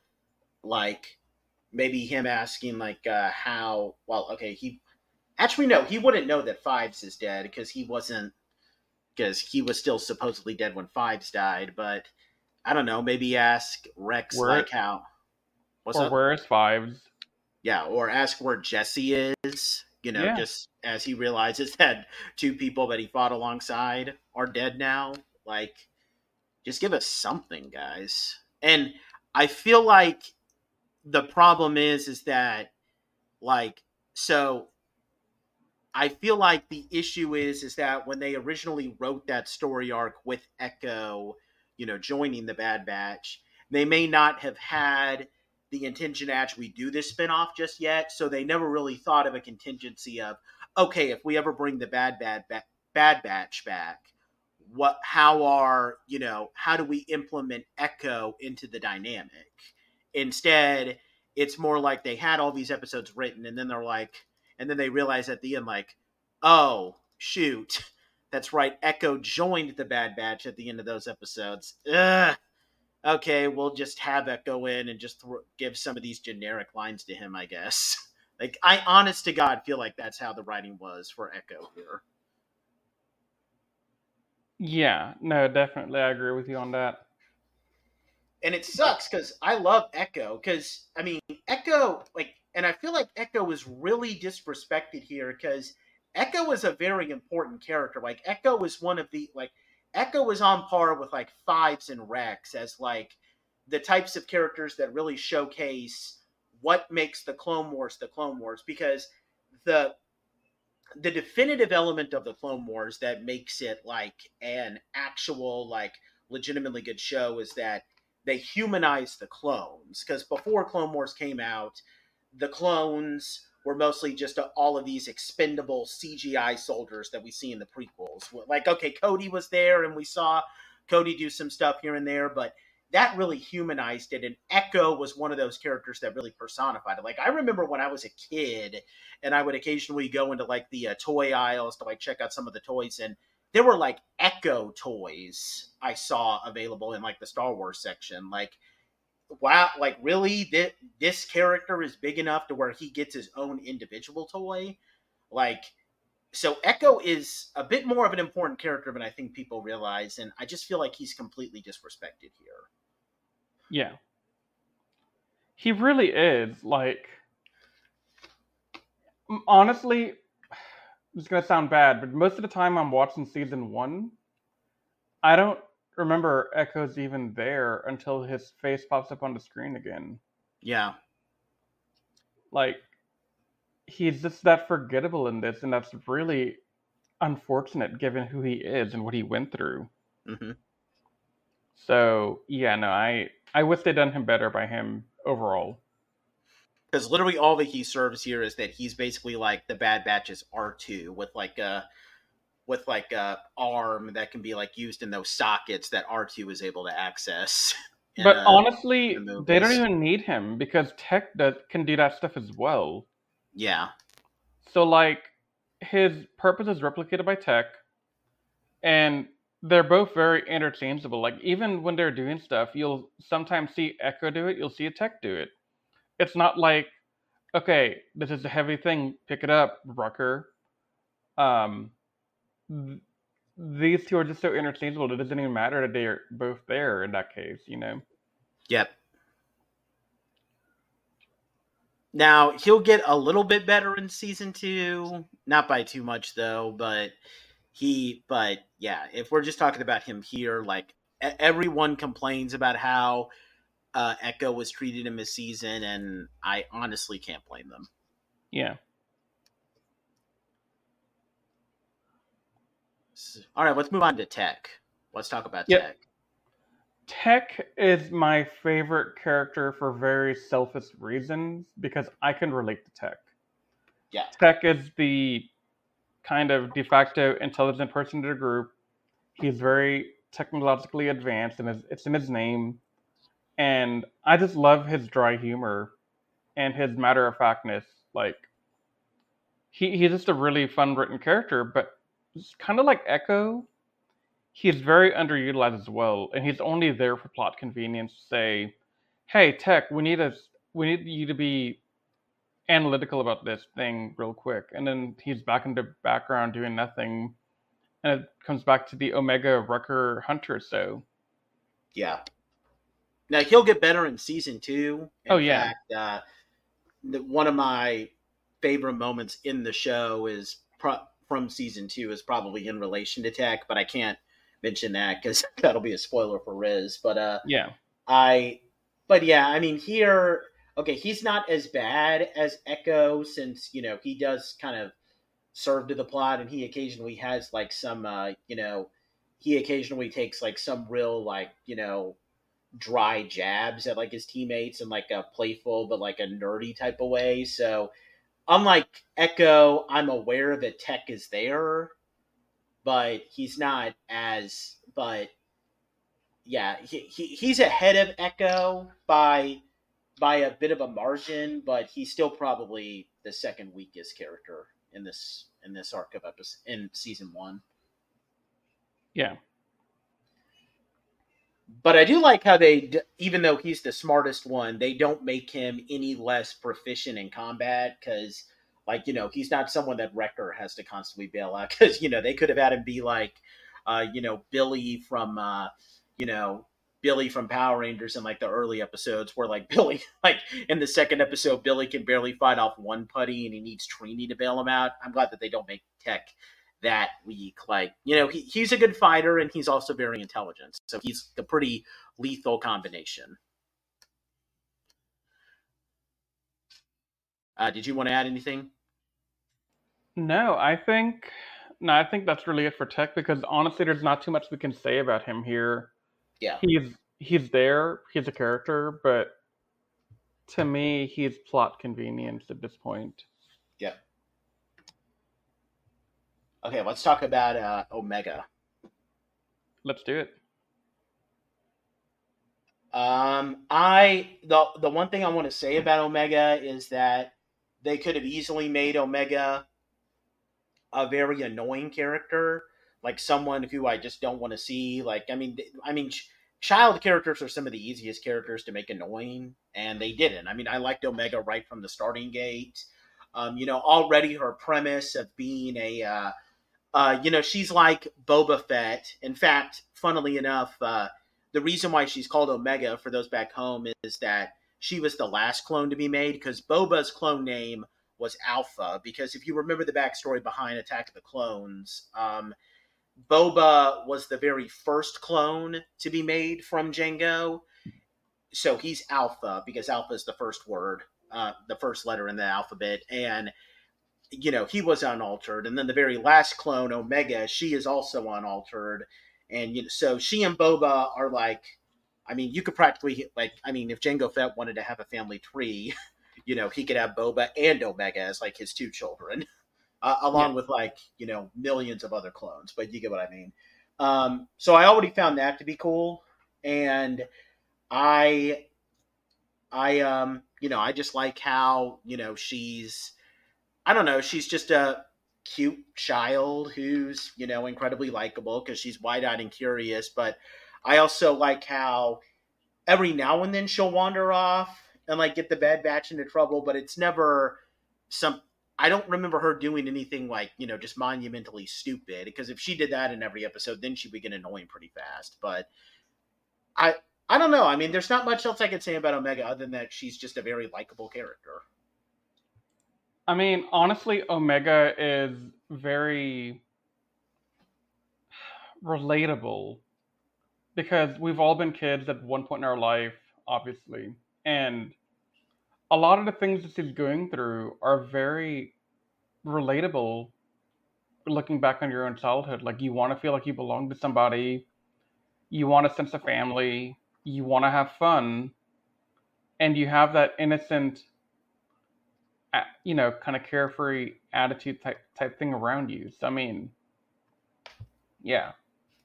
maybe him asking, how, well, okay, he wouldn't know that Fives is dead, because he was still supposedly dead when Fives died, but I don't know, maybe ask Rex Where like how. What's or up? where is Fives? Yeah, or ask where Jesse is. Yeah. Just as he realizes that two people that he fought alongside are dead now. Like, just give us something, guys. And I feel like the problem is that like so I feel like the issue is that when they originally wrote that story arc with Echo, joining the Bad Batch, they may not have had the intention to actually do this spinoff just yet. So they never really thought of a contingency of, okay, if we ever bring the Bad Batch back, how do we implement Echo into the dynamic? Instead, it's more like they had all these episodes written, and then they're like, and then they realize at the end, like, oh shoot, that's right, Echo joined the Bad Batch at the end of those episodes. Ugh. Okay, we'll just have Echo in and just give some of these generic lines to him, I guess. Like, I honest to God feel like that's how the writing was for Echo here. Yeah, no, definitely, I agree with you on that. And it sucks because I love Echo. Because I mean, Echo, and I feel like Echo is really disrespected here because Echo is a very important character. Like, Echo is one of the Echo is on par with like Fives and Rex as like the types of characters that really showcase what makes the Clone Wars the Clone Wars. Because the the definitive element of the Clone Wars that makes it like an actual legitimately good show is that they humanize the clones. Because before Clone Wars came out, the clones were mostly just all of these expendable CGI soldiers that we see in the prequels. Like, okay, Cody was there and we saw Cody do some stuff here and there, but that really humanized it. And Echo was one of those characters that really personified it. Like, I remember when I was a kid and I would occasionally go into like the toy aisles to like check out some of the toys, and there were like Echo toys I saw available in like the Star Wars section. Like, wow, like really, this character is big enough to where he gets his own individual toy. Like, so Echo is a bit more of an important character than I think people realize, and I just feel like he's completely disrespected here. Yeah. He really is. Like, honestly, it's going to sound bad, but most of the time I'm watching season 1, I don't remember Echo's even there until his face pops up on the screen again. Yeah. Like, he's just that forgettable in this, and that's really unfortunate given who he is and what he went through. Mm-hmm. So, yeah, no, I wish they'd done him better by him overall. Because literally all that he serves here is that he's basically like the Bad Batch's R2 with like a arm that can be like used in those sockets that R2 is able to access. But In honestly, the they don't movies. even need him because Tech can do that stuff as well. Yeah. So, like, his purpose is replicated by Tech, and they're both very interchangeable. Like, even when they're doing stuff, you'll sometimes see Echo do it, you'll see a Tech do it. It's not like, okay, this is a heavy thing, pick it up, Rucker. Um, th- these two are just so interchangeable, it doesn't even matter that they're both there in that case, you know? Yep. Now he'll get a little bit better in season 2, not by too much though, but yeah, if we're just talking about him here, like everyone complains about how Echo was treated in this season, and I honestly can't blame them. Yeah. All right, let's move on to Tech. Let's talk about Yep. Tech. Tech is my favorite character for very selfish reasons because I can relate to Tech. Yeah. Tech is the kind of de facto intelligent person in the group. He's very technologically advanced, and it's in his name. And I just love his dry humor and his matter of factness. Like, he's just a really fun written character, but it's kind of like Echo. He's very underutilized as well, and he's only there for plot convenience to say, "Hey, Tech, we need you to be analytical about this thing real quick," and then he's back in the background doing nothing, and it comes back to the Omega Rucker Hunter. So, Yeah. Now he'll get better in season 2. Oh In yeah. fact, one of my favorite moments in the show is from season 2 is probably in relation to Tech, but I can't mention that because that'll be a spoiler for Riz. But Yeah. I, but yeah, I mean here, okay, he's not as bad as Echo since he does kind of serve to the plot, and he occasionally has like some, he occasionally takes like some real like dry jabs at like his teammates in like a playful but like a nerdy type of way. So unlike Echo, I'm aware that Tech is there, but he's not as. But yeah, he's ahead of Echo by a bit of a margin, but he's still probably the second weakest character in this arc of episode in season 1. Yeah. But I do like how even though he's the smartest one, they don't make him any less proficient in combat because, like, he's not someone that Wrecker has to constantly bail out because, they could have had him be like, Billy from, Billy from Power Rangers in like the early episodes where like Billy, like in the second episode, Billy can barely fight off one putty and he needs Trini to bail him out. I'm glad that they don't make Tech that weak. Like, he's a good fighter and he's also very intelligent. So he's a pretty lethal combination. Did you want to add anything? No, I think that's really it for Tech because honestly, there's not too much we can say about him here. Yeah. He's there. He's a character, but to me, he's plot convenience at this point. Yeah. Okay, let's talk about Omega. Let's do it. The one thing I want to say about Omega is that they could have easily made Omega a very annoying character, like someone who I just don't want to see. Like, I mean, child characters are some of the easiest characters to make annoying, and they didn't. I mean, I liked Omega right from the starting gate. Already her premise of being she's like Boba Fett. In fact, funnily enough, the reason why she's called Omega for those back home is that she was the last clone to be made because Boba's clone name was Alpha. Because if you remember the backstory behind Attack of the Clones, Boba was the very first clone to be made from Jango. So he's Alpha because Alpha is the first word, the first letter in the alphabet. And he was unaltered. And then the very last clone, Omega, she is also unaltered. And so she and Boba are like, I mean, you could practically, like, I mean, if Jango Fett wanted to have a family tree, he could have Boba and Omega as like his two children, along with like, millions of other clones. But you get what I mean. So I already found that to be cool. And I just like how, she's, I don't know, she's just a cute child who's, incredibly likable because she's wide-eyed and curious. But I also like how every now and then she'll wander off and like get the Bad Batch into trouble, but it's never I don't remember her doing anything like, just monumentally stupid, because if she did that in every episode, then she would get annoying pretty fast. But I don't know. I mean, there's not much else I could say about Omega other than that she's just a very likable character. I mean, honestly, Omega is very relatable because we've all been kids at one point in our life, obviously. And a lot of the things that she's going through are very relatable looking back on your own childhood. Like, you want to feel like you belong to somebody, you want a sense of family, you want to have fun, and you have that innocent, kind of carefree attitude type thing around you. So, I mean, yeah.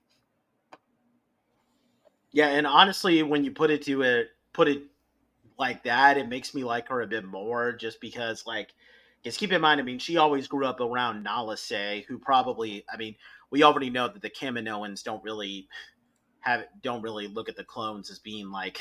Yeah, and honestly, when you put it like that, it makes me like her a bit more, just because, like, because keep in mind, I mean, she always grew up around Nala Se, who probably, I mean, we already know that the Kaminoans don't really look at the clones as being like,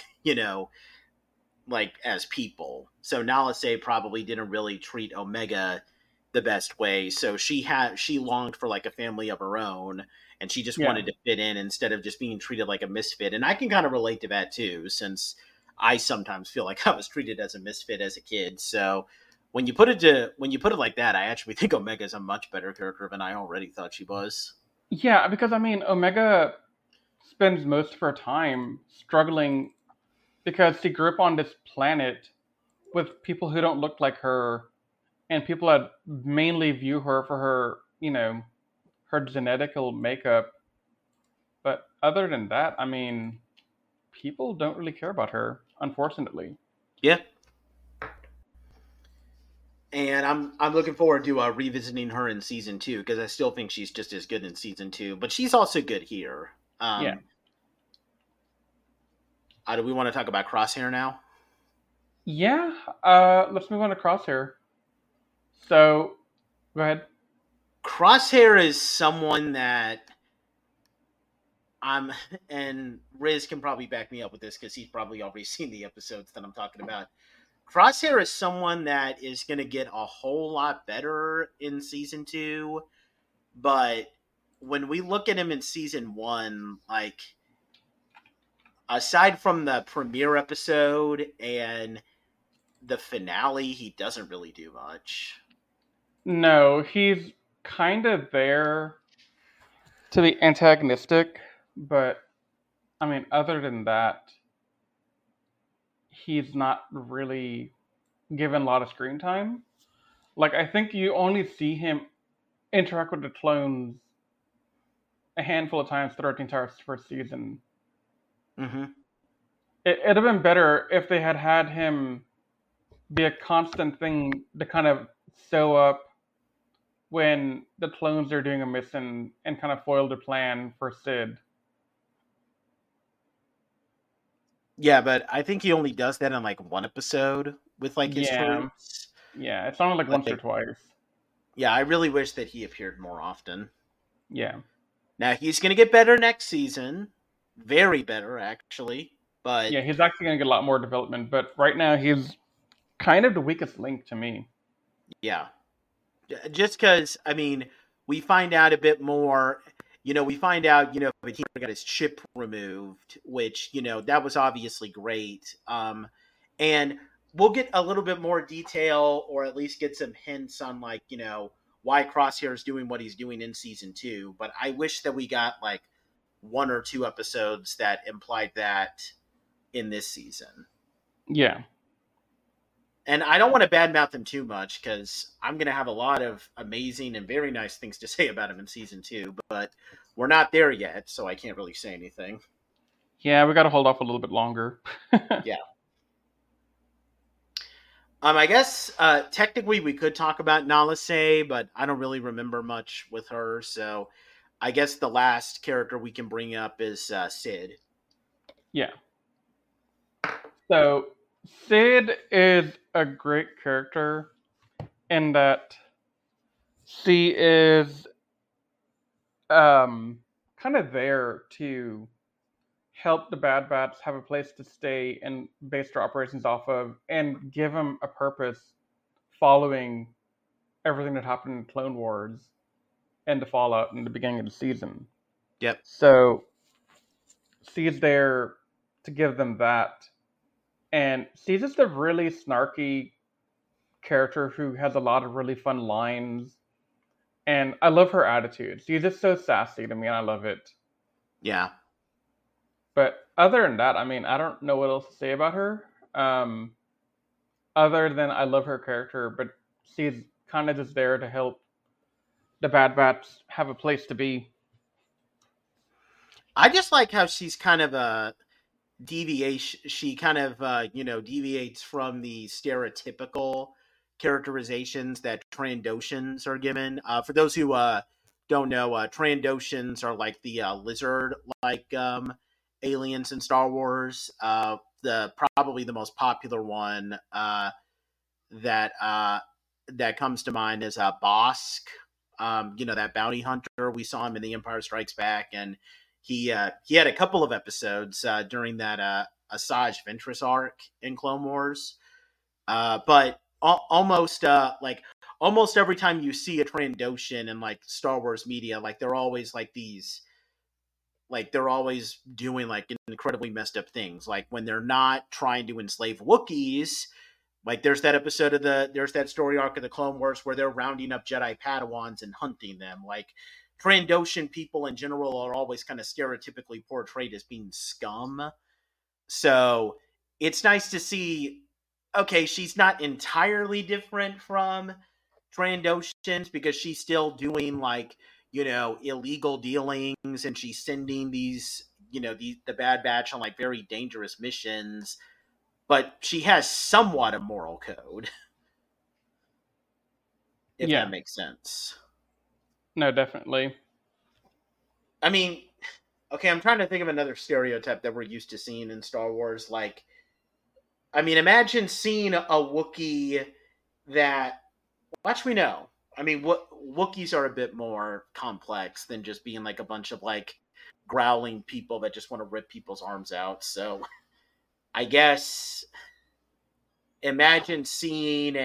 like as people. So Nala Se probably didn't really treat Omega the best way. So she longed for like a family of her own, and she just Yeah. wanted to fit in instead of just being treated like a misfit. And I can kind of relate to that too, since I sometimes feel like I was treated as a misfit as a kid. So when you put it like that, I actually think Omega's a much better character than I already thought she was. Yeah, because I mean, Omega spends most of her time struggling because she grew up on this planet with people who don't look like her and people that mainly view her for her, her genetical makeup. But other than that, I mean, people don't really care about her, unfortunately. Yeah. And I'm looking forward to revisiting her in season 2 because I still think she's just as good in season 2, but she's also good here. Yeah. Do we want to talk about Crosshair now? Yeah, let's move on to Crosshair. So, go ahead. Crosshair is someone that and Riz can probably back me up with this because he's probably already seen the episodes that I'm talking about. Crosshair is someone that is going to get a whole lot better in season 2, but when we look at him in season 1, like, aside from the premiere episode and the finale, he doesn't really do much. No, he's kind of there to be antagonistic, but I mean, other than that, he's not really given a lot of screen time. Like, I think you only see him interact with the clones a handful of times throughout the entire first season. Mm-hmm. It'd have been better if they had had him be a constant thing to kind of sew up when the clones are doing a mission and kind of foil the plan for Sid. Yeah, but I think he only does that in like one episode with like his Yeah, troops. yeah, it's only like once or twice. Yeah, I really wish that he appeared more often. Yeah. Now he's going to get better next season. Very better, actually. But yeah, he's actually going to get a lot more development. But right now, he's kind of the weakest link to me. Yeah. Just because, I mean, we find out a bit more. We find out, that he got his chip removed, which, that was obviously great. And we'll get a little bit more detail, or at least get some hints on, like, why Crosshair is doing what he's doing in season 2. But I wish that we got, like, 1 or 2 episodes that implied that in this season. Yeah. And I don't want to badmouth him too much because I'm going to have a lot of amazing and very nice things to say about him in season 2, but we're not there yet, so I can't really say anything. Yeah, we got to hold off a little bit longer. Yeah. I guess technically we could talk about Nala Se, but I don't really remember much with her, so I guess the last character we can bring up is Sid. Yeah. So Sid is a great character in that she is kind of there to help the Bad Bats have a place to stay and base their operations off of, and give them a purpose following everything that happened in Clone Wars and the Fallout in the beginning of the season. Yep. So she's there to give them that. And she's just a really snarky character who has a lot of really fun lines. And I love her attitude. She's just so sassy to me, and I love it. Yeah. But other than that, I mean, I don't know what else to say about her. Other than I love her character, but she's kind of just there to help the Bad Bats have a place to be. I just like how she's kind of a deviation. She kind of, deviates from the stereotypical characterizations that Trandoshans are given. For those who don't know, Trandoshans are like the lizard-like aliens in Star Wars. Probably the most popular one that comes to mind is Bosk. That bounty hunter. We saw him in The Empire Strikes Back, and he had a couple of episodes during that Asajj Ventress arc in Clone Wars. But almost like almost every time you see a Trandoshan in like Star Wars media, like they're always like these, like they're always doing like incredibly messed up things. Like when they're not trying to enslave Wookiees, like there's that story arc of the Clone Wars where they're rounding up Jedi Padawans and hunting them. Like Trandoshan people in general are always kind of stereotypically portrayed as being scum. So it's nice to see, okay, she's not entirely different from Trandoshans because she's still doing like, illegal dealings, and she's sending these, the Bad Batch on like very dangerous missions, but she has somewhat a moral code. If that makes sense. No, definitely. I mean, okay, I'm trying to think of another stereotype that we're used to seeing in Star Wars. Like, I mean, imagine seeing a Wookiee that, well, actually, no. I mean, Wookiees are a bit more complex than just being like a bunch of like growling people that just want to rip people's arms out. So I guess imagine seeing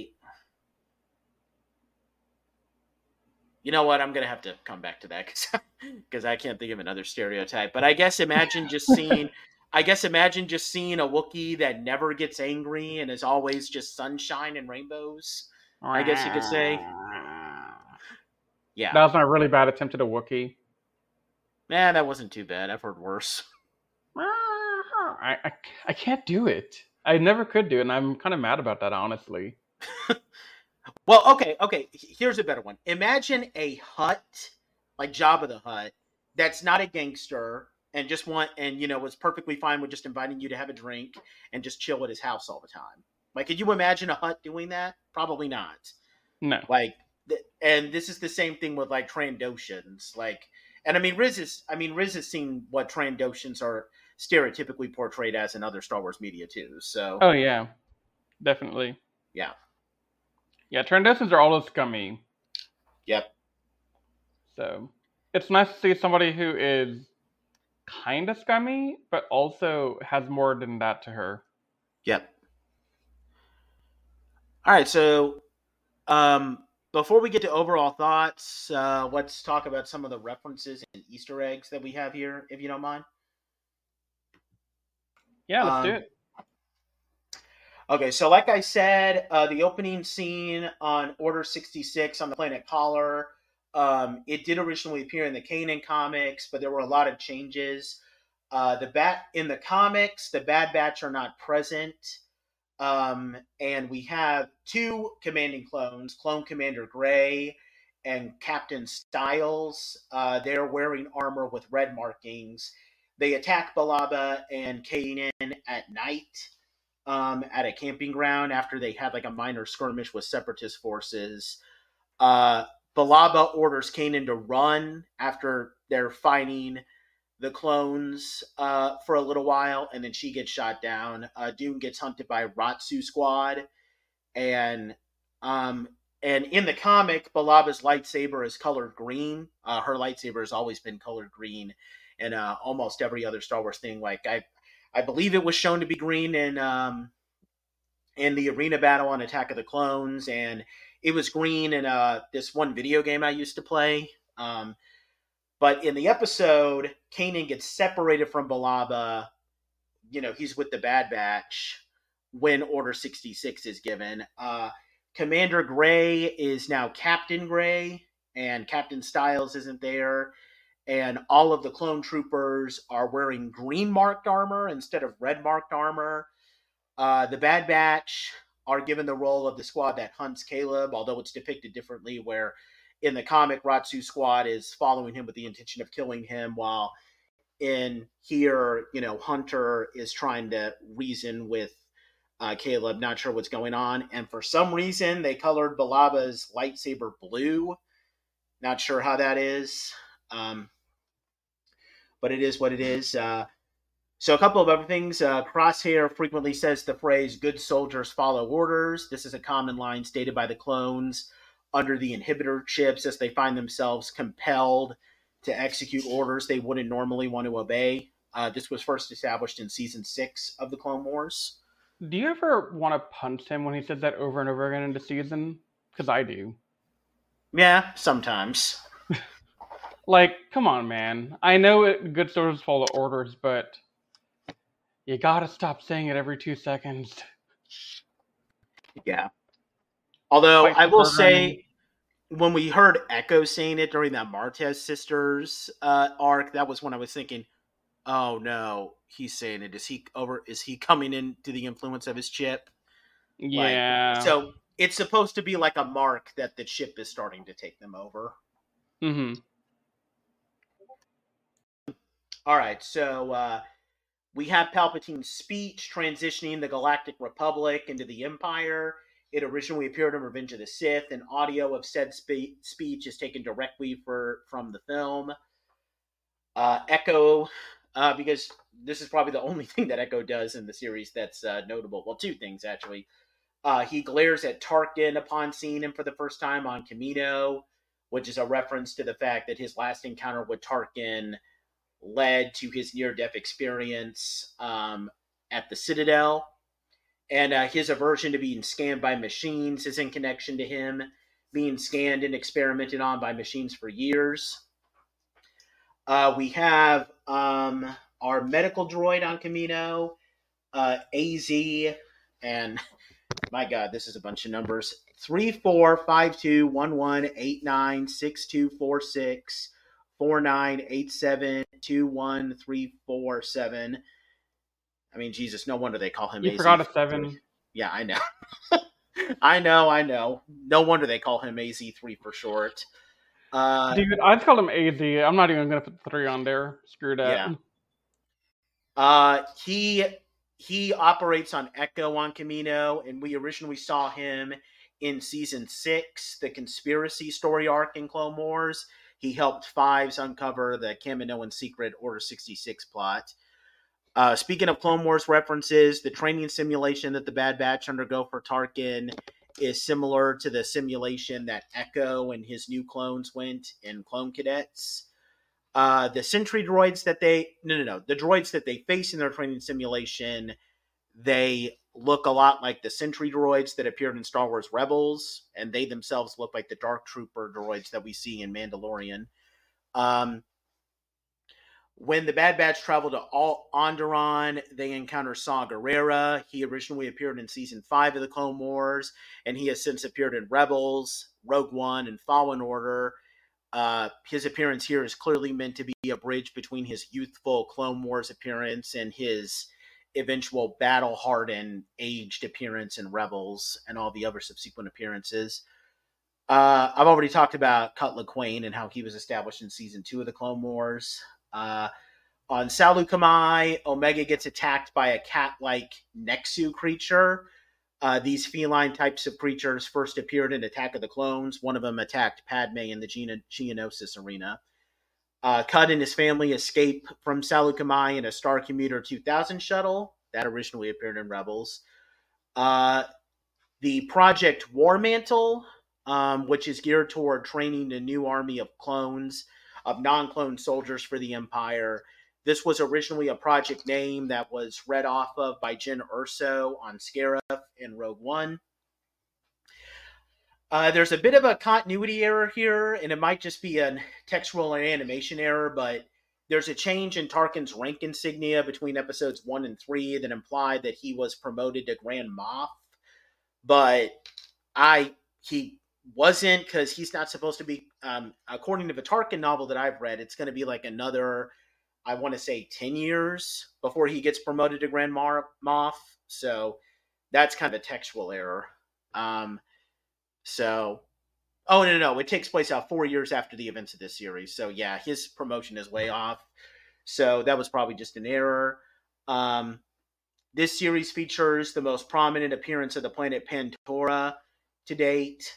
you know what? I'm going to have to come back to that because I can't think of another stereotype. But I guess imagine just seeing a Wookiee that never gets angry and is always just sunshine and rainbows, I guess you could say. Yeah. That was my really bad attempt at a Wookiee. Man, that wasn't too bad. I've heard worse. I can't do it. I never could do it, and I'm kind of mad about that, honestly. Well, okay. Here's a better one. Imagine a Hutt, like Jabba the Hutt, that's not a gangster and was perfectly fine with just inviting you to have a drink and just chill at his house all the time. Like, could you imagine a Hutt doing that? Probably not. No. Like, and this is the same thing with like Trandoshans. Like, and I mean, Riz has seen what Trandoshans are stereotypically portrayed as in other Star Wars media too. So. Oh yeah, definitely. Yeah. Yeah, Trandoshans are all scummy. Yep. So it's nice to see somebody who is kind of scummy, but also has more than that to her. Yep. All right, so before we get to overall thoughts, let's talk about some of the references and Easter eggs that we have here, if you don't mind. Yeah, let's do it. Okay, so like I said, the opening scene on Order 66 on the planet Collar, it did originally appear in the Kanan comics, but there were a lot of changes. In the comics, the Bad Batch are not present, and we have two commanding clones, Clone Commander Gray and Captain Styles. They're wearing armor with red markings. They attack Balaba and Kanan at night. At a camping ground after they had like a minor skirmish with separatist forces. Balaba orders Kanan to run after they're fighting the clones for a little while, and then she gets shot down. Dune gets hunted by Ratsu Squad, and in the comic, Balaba's lightsaber is colored green. Her lightsaber has always been colored green, and almost every other Star Wars thing, like I believe it was shown to be green in the arena battle on Attack of the Clones, and it was green in this one video game I used to play. But in the episode, Kanan gets separated from Balaba. He's with the Bad Batch when Order 66 is given. Commander Gray is now Captain Gray, and Captain Styles isn't there. And all of the clone troopers are wearing green marked armor instead of red marked armor. The Bad Batch are given the role of the squad that hunts Caleb, although it's depicted differently, where in the comic, Ratsu Squad is following him with the intention of killing him, while in here, Hunter is trying to reason with Caleb, not sure what's going on. And for some reason, they colored Balaba's lightsaber blue. Not sure how that is. But it is what it is. So a couple of other things. Crosshair frequently says the phrase, "good soldiers follow orders." This is a common line stated by the clones under the inhibitor chips as they find themselves compelled to execute orders they wouldn't normally want to obey. This was first established in Season 6 of the Clone Wars. Do you ever want to punch him when he says that over and over again in the season? Because I do. Yeah, sometimes. Like, come on, man. I know good soldiers follow orders, but you gotta stop saying it every 2 seconds. Yeah. Although Fight I the will programming. say, when we heard Echo saying it during that Martez sisters arc, that was when I was thinking, oh no, he's saying it. Is he coming into the influence of his chip? Like, Yeah. so it's supposed to be like a mark that the chip is starting to take them over. Mm-hmm. All right, so we have Palpatine's speech transitioning the Galactic Republic into the Empire. It originally appeared in Revenge of the Sith, and audio of said speech is taken directly from the film. Echo, because this is probably the only thing that Echo does in the series that's notable. Well, two things, actually. He glares at Tarkin upon seeing him for the first time on Kamino, which is a reference to the fact that his last encounter with Tarkin led to his near-death experience at the Citadel. And his aversion to being scanned by machines is in connection to him being scanned and experimented on by machines for years. We have our medical droid on Kamino, AZ, and my God, this is a bunch of numbers. 34521189624649872137. I mean, Jesus, no wonder they call him You AZ. forgot a 7. Yeah, I know. I know. No wonder they call him AZ3 for short. Dude, I just called him AZ. I'm not even gonna put the 3 on there. Screw that. Yeah. He operates on Echo on Kamino, and we originally saw him in season 6, the conspiracy story arc in Clone Wars. He helped Fives uncover the Kaminoan secret Order 66 plot. Speaking of Clone Wars references, the training simulation that the Bad Batch undergo for Tarkin is similar to the simulation that Echo and his new clones went in Clone Cadets. The sentry droids that the droids that they face in their training simulation, they look a lot like the sentry droids that appeared in Star Wars Rebels, and they themselves look like the Dark Trooper droids that we see in Mandalorian. When the Bad Batch travel to Onderon, they encounter Saw Gerrera. He originally appeared in Season 5 of the Clone Wars, and he has since appeared in Rebels, Rogue One, and Fallen Order. His appearance here is clearly meant to be a bridge between his youthful Clone Wars appearance and his eventual battle-hardened, aged appearance in Rebels and all the other subsequent appearances. I've already talked about Cutler Quain and how he was established in Season 2 of the Clone Wars. On Saleucami, Omega gets attacked by a cat-like Nexu creature. These feline types of creatures first appeared in Attack of the Clones. One of them attacked Padme in the Geonosis arena. Cut and his family escape from Saleucami in a Star Commuter 2000 shuttle. That originally appeared in Rebels. The Project Warmantle, which is geared toward training a new army of clones, of non-clone soldiers for the Empire. This was originally a project name that was read off of by Jyn Erso on Scarif in Rogue One. There's a bit of a continuity error here, and it might just be a textual and animation error, but there's a change in Tarkin's rank insignia between episodes 1 and 3 that implied that he was promoted to Grand Moff, but he wasn't, because he's not supposed to be, according to the Tarkin novel that I've read, it's going to be like another, I want to say 10 years before he gets promoted to Grand Moff. So that's kind of a textual error. It takes place out 4 years after the events of this series. So yeah, his promotion is way off. So that was probably just an error. This series features the most prominent appearance of the planet Pantora to date.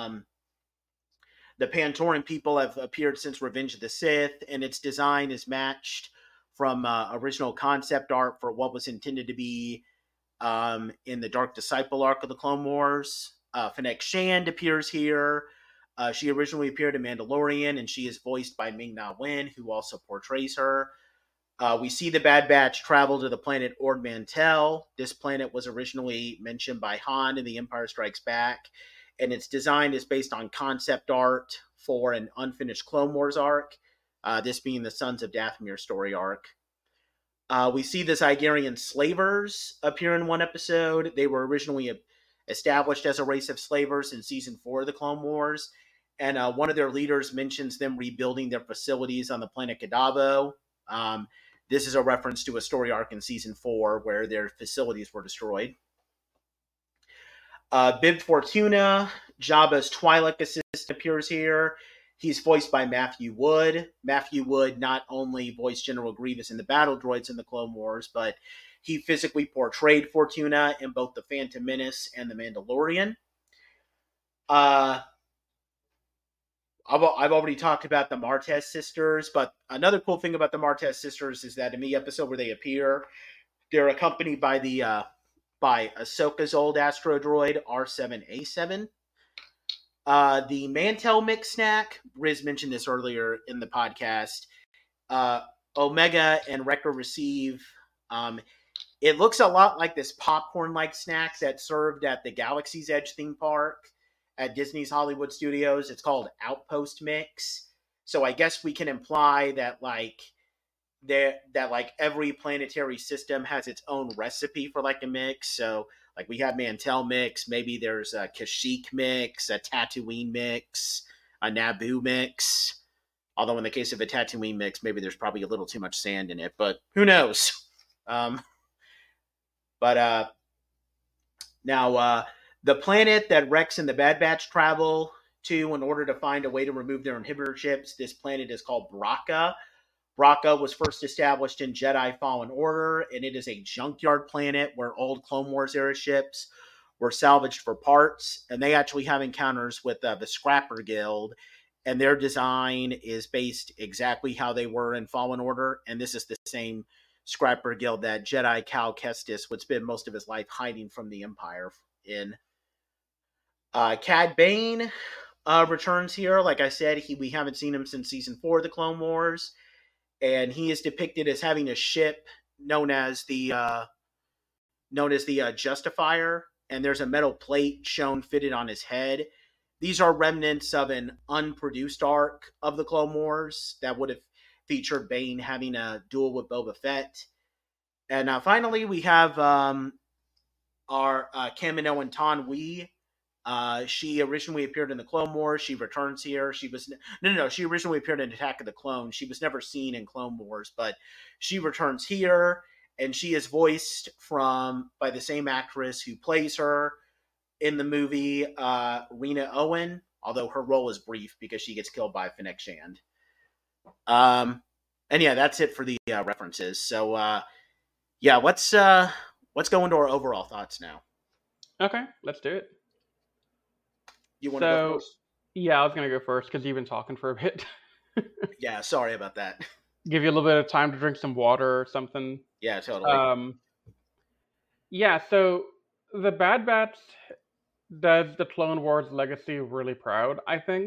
The Pantoran people have appeared since Revenge of the Sith, and its design is matched from original concept art for what was intended to be in the Dark Disciple arc of the Clone Wars. Fennec Shand appears here. She originally appeared in Mandalorian, and she is voiced by Ming-Na Wen, who also portrays her. We see the Bad Batch travel to the planet Ord Mantell. This planet was originally mentioned by Han in The Empire Strikes Back, and its design is based on concept art for an unfinished Clone Wars arc, this being the Sons of Dathomir story arc. We see the Zygerian slavers appear in one episode. They were originally established as a race of slavers in season 4 of the Clone Wars, and one of their leaders mentions them rebuilding their facilities on the planet Kadavo. This is a reference to a story arc in season 4 where their facilities were destroyed. Bib Fortuna, Jabba's Twi'lek assistant, appears here. He's voiced by Matthew Wood. Matthew Wood not only voiced General Grievous in the Battle Droids in the Clone Wars, but he physically portrayed Fortuna in both The Phantom Menace and The Mandalorian. I've already talked about the Martez sisters, but another cool thing about the Martez sisters is that in the episode where they appear, they're accompanied by by Ahsoka's old astro droid, R7A7. The Mantel mix snack, Riz mentioned this earlier in the podcast. Omega and Wrecker receive. It looks a lot like this popcorn-like snack that's served at the Galaxy's Edge theme park at Disney's Hollywood Studios. It's called Outpost Mix. So I guess we can imply that every planetary system has its own recipe for like a mix. So like we have Mantel mix, maybe there's a Kashyyyk mix, a Tatooine mix, a Naboo mix. Although in the case of a Tatooine mix, maybe there's probably a little too much sand in it, but who knows? Now the planet that Rex and the Bad Batch travel to in order to find a way to remove their inhibitor chips, this planet is called Bracca. Bracca was first established in Jedi Fallen Order, and it is a junkyard planet where old Clone Wars era ships were salvaged for parts, and they actually have encounters with the Scrapper Guild, and their design is based exactly how they were in Fallen Order, and this is the same Scrapper Guild that Jedi Cal Kestis would spend most of his life hiding from the Empire in. Cad Bane returns here. Like I said, we haven't seen him since season 4 of the Clone Wars. And he is depicted as having a ship known as the Justifier, and there's a metal plate shown fitted on his head. These are remnants of an unproduced arc of the Clone Wars that would have featured Bane having a duel with Boba Fett. And finally, we have our Kamino and Tan Wee. She originally appeared in the Clone Wars. She returns here. She originally appeared in Attack of the Clones. She was never seen in Clone Wars, but she returns here, and she is voiced by the same actress who plays her in the movie, Rena Owen, although her role is brief because she gets killed by Fennec Shand. And yeah, that's it for the references. So let's go into our overall thoughts now. Okay, let's do it. You want to go first? Yeah, I was going to go first because you've been talking for a bit. Yeah, sorry about that. Give you a little bit of time to drink some water or something. Yeah, totally. So the Bad Batch does the Clone Wars legacy really proud, I think.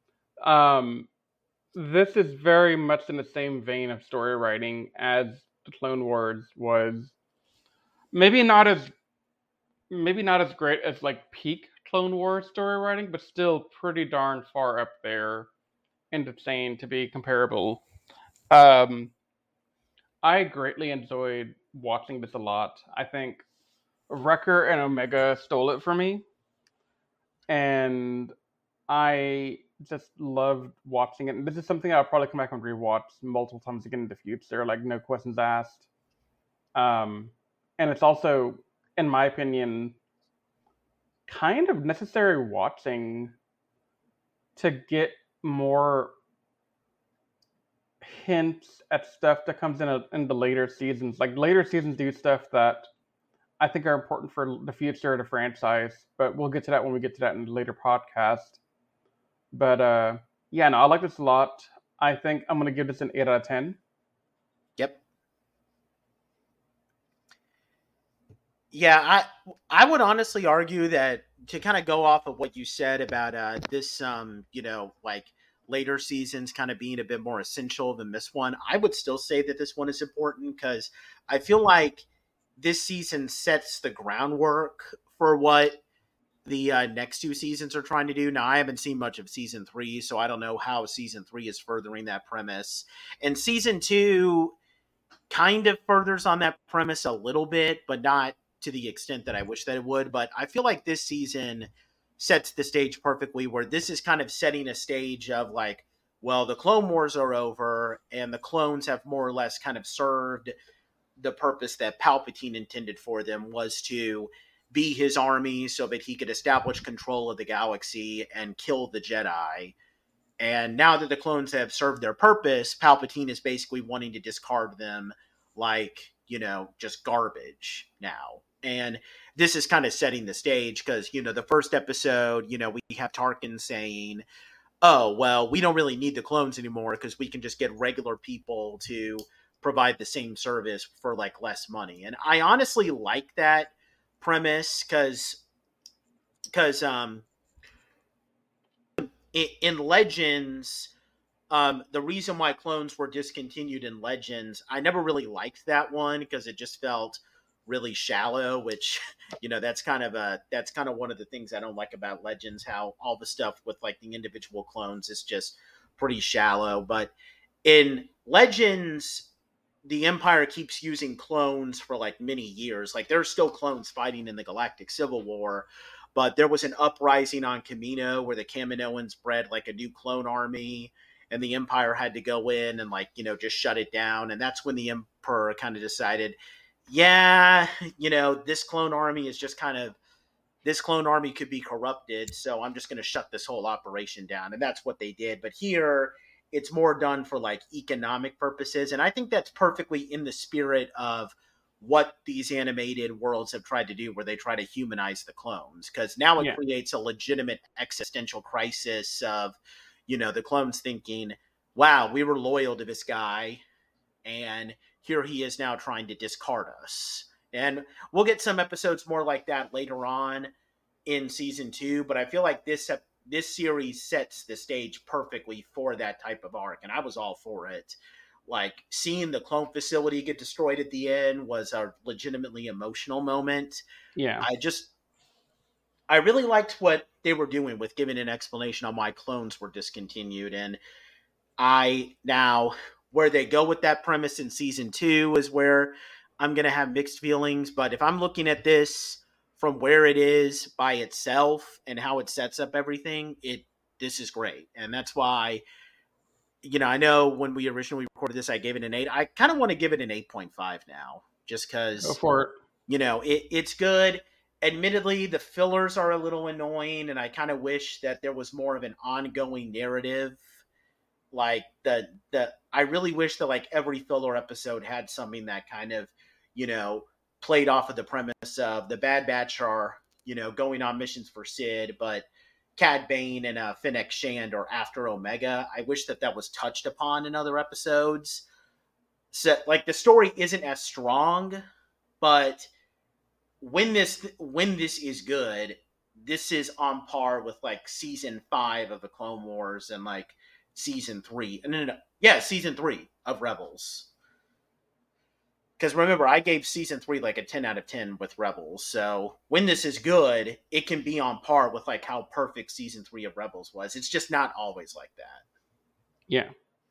This is very much in the same vein of story writing as the Clone Wars was. Maybe not as great as like peak Clone Wars story writing, but still pretty darn far up there in the chain to be comparable. I greatly enjoyed watching this a lot. I think Wrecker and Omega stole it for me, and I just loved watching it. And this is something I'll probably come back and rewatch multiple times again in the future, like no questions asked. And it's also, in my opinion, kind of necessary watching to get more hints at stuff that comes in the later seasons. Like later seasons do stuff that I think are important for the future of the franchise, but we'll get to that when we get to that in the later podcast. But I like this a lot. I think I'm going to give this an 8 out of 10. Yep. Yeah, I would honestly argue that, to kind of go off of what you said about this, like later seasons kind of being a bit more essential than this one, I would still say that this one is important because I feel like this season sets the groundwork for what the next two seasons are trying to do. Now, I haven't seen much of season 3, so I don't know how season 3 is furthering that premise. And season 2 kind of furthers on that premise a little bit, but not to the extent that I wish that it would. But I feel like this season sets the stage perfectly, where this is kind of setting a stage of like, well, the Clone Wars are over, and the clones have more or less kind of served the purpose that Palpatine intended for them, was to be his army so that he could establish control of the galaxy and kill the Jedi. And now that the clones have served their purpose, Palpatine is basically wanting to discard them like, just garbage now. And this is kind of setting the stage because, the first episode, we have Tarkin saying, oh, well, we don't really need the clones anymore because we can just get regular people to provide the same service for like less money. And I honestly like that premise because in Legends, the reason why clones were discontinued in Legends, I never really liked that one because it just felt really shallow, which that's kind of one of the things I don't like about Legends, how all the stuff with like the individual clones is just pretty shallow. But in Legends, the Empire keeps using clones for like many years. Like there's still clones fighting in the Galactic Civil War, but there was an uprising on Kamino where the Kaminoans bred like a new clone army, and the Empire had to go in and like, just shut it down. And that's when the Emperor kind of decided, yeah, this clone army is just kind of, this clone army could be corrupted, so I'm just going to shut this whole operation down. And that's what they did. But here, it's more done for like economic purposes. And I think that's perfectly in the spirit of what these animated worlds have tried to do, where they try to humanize the clones. Because now it creates a legitimate existential crisis of, the clones thinking, wow, we were loyal to this guy, and here he is now trying to discard us. And we'll get some episodes more like that later on in season 2, but I feel like this series sets the stage perfectly for that type of arc, and I was all for it. Like, seeing the clone facility get destroyed at the end was a legitimately emotional moment. Yeah. I really liked what they were doing with giving an explanation on why clones were discontinued, and where they go with that premise in season 2 is where I'm going to have mixed feelings. But if I'm looking at this from where it is by itself and how it sets up everything, this is great. And that's why, I know when we originally recorded this, I gave it an 8. I kind of want to give it an 8.5 now, just because, Go for it. It's good. Admittedly, the fillers are a little annoying, and I kind of wish that there was more of an ongoing narrative. Like I really wish that like every filler episode had something that kind of, played off of the premise of the Bad Batch are, going on missions for Sid, but Cad Bane and Fennec Shand are after Omega. I wish that was touched upon in other episodes. So like the story isn't as strong, but when this is good, this is on par with like season 5 of the Clone Wars and like season 3. No. Season 3 of Rebels. Because remember, I gave season 3 like a 10 out of 10 with Rebels. So when this is good, it can be on par with like how perfect season 3 of Rebels was. It's just not always like that. Yeah.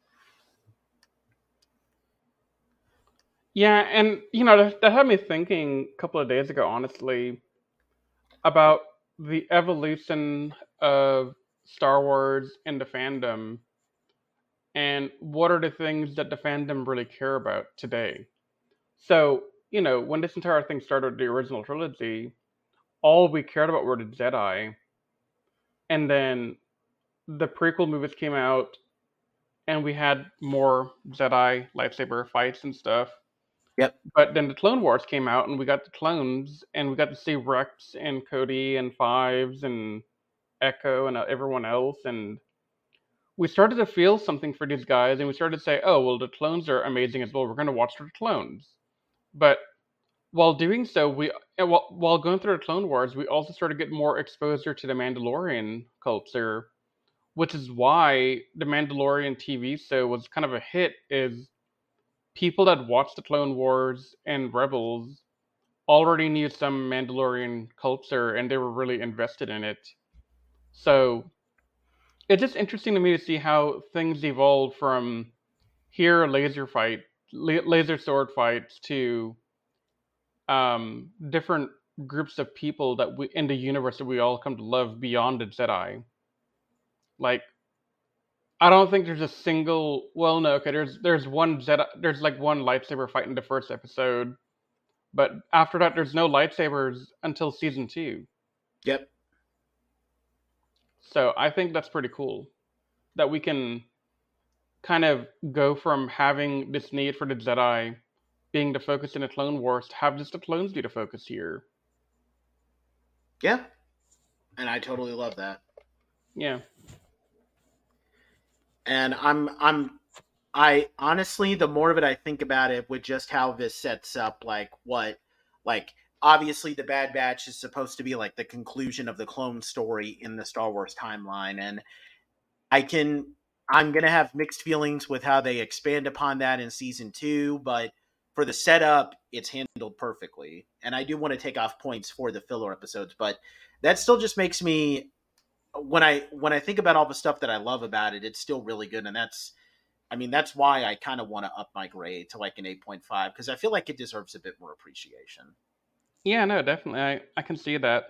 Yeah, and that had me thinking a couple of days ago, honestly, about the evolution of Star Wars in the fandom, and what are the things that the fandom really care about today. So, when this entire thing started, the original trilogy, all we cared about were the Jedi, and then the prequel movies came out, and we had more Jedi lightsaber fights and stuff. Yep. But then the Clone Wars came out, and we got the clones, and we got to see Rex and Cody and Fives and Echo and everyone else, and we started to feel something for these guys, and we started to say, oh, well, the clones are amazing as well. We're going to watch the clones. But while doing so, while going through the Clone Wars, we also started to get more exposure to the Mandalorian culture, which is why the Mandalorian TV show was kind of a hit. Is people that watched the Clone Wars and Rebels already knew some Mandalorian culture and they were really invested in it. So it's just interesting to me to see how things evolve from here laser sword fights to different groups of people that we in the universe that we all come to love beyond the Jedi. Like, I don't think there's a single. Well, no, okay. There's one Jedi. There's like one lightsaber fight in the first episode, but after that, there's no lightsabers until season 2. Yep. So I think that's pretty cool that we can kind of go from having this need for the Jedi being the focus in the Clone Wars to have just the clones be the focus here. Yeah. And I totally love that. Yeah. And I honestly, the more of it I think about it with just how this sets up, obviously the Bad Batch is supposed to be like the conclusion of the clone story in the Star Wars timeline. And I'm going to have mixed feelings with how they expand upon that in season 2, but for the setup, it's handled perfectly. And I do want to take off points for the filler episodes, but that still just makes me, when I think about all the stuff that I love about it, it's still really good. And that's why I kind of want to up my grade to like an 8.5, because I feel like it deserves a bit more appreciation. Yeah, no, definitely. I can see that.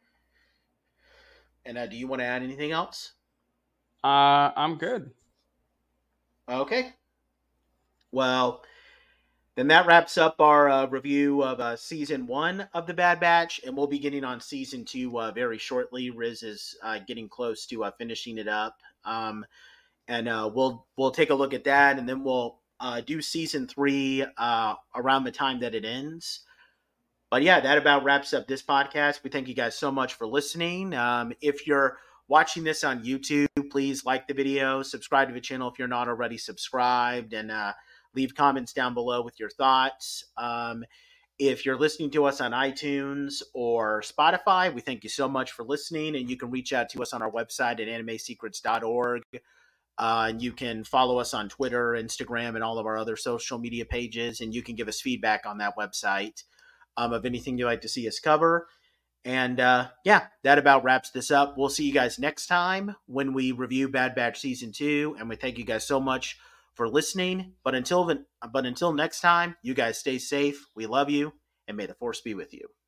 And do you want to add anything else? I'm good. Okay. Well, then that wraps up our review of season 1 of The Bad Batch, and we'll be getting on season 2 very shortly. Riz is getting close to finishing it up, and we'll take a look at that, and then we'll do season 3 around the time that it ends. But yeah, that about wraps up this podcast. We thank you guys so much for listening. If you're watching this on YouTube, please like the video, subscribe to the channel if you're not already subscribed, and leave comments down below with your thoughts. If you're listening to us on iTunes or Spotify, we thank you so much for listening, and you can reach out to us on our website at animesecrets.org. And you can follow us on Twitter, Instagram, and all of our other social media pages, and you can give us feedback on that website of anything you'd like to see us cover. And yeah, that about wraps this up. We'll see you guys next time when we review Bad Batch Season 2, and we thank you guys so much for listening. But until next time, you guys stay safe. We love you, and may the Force be with you.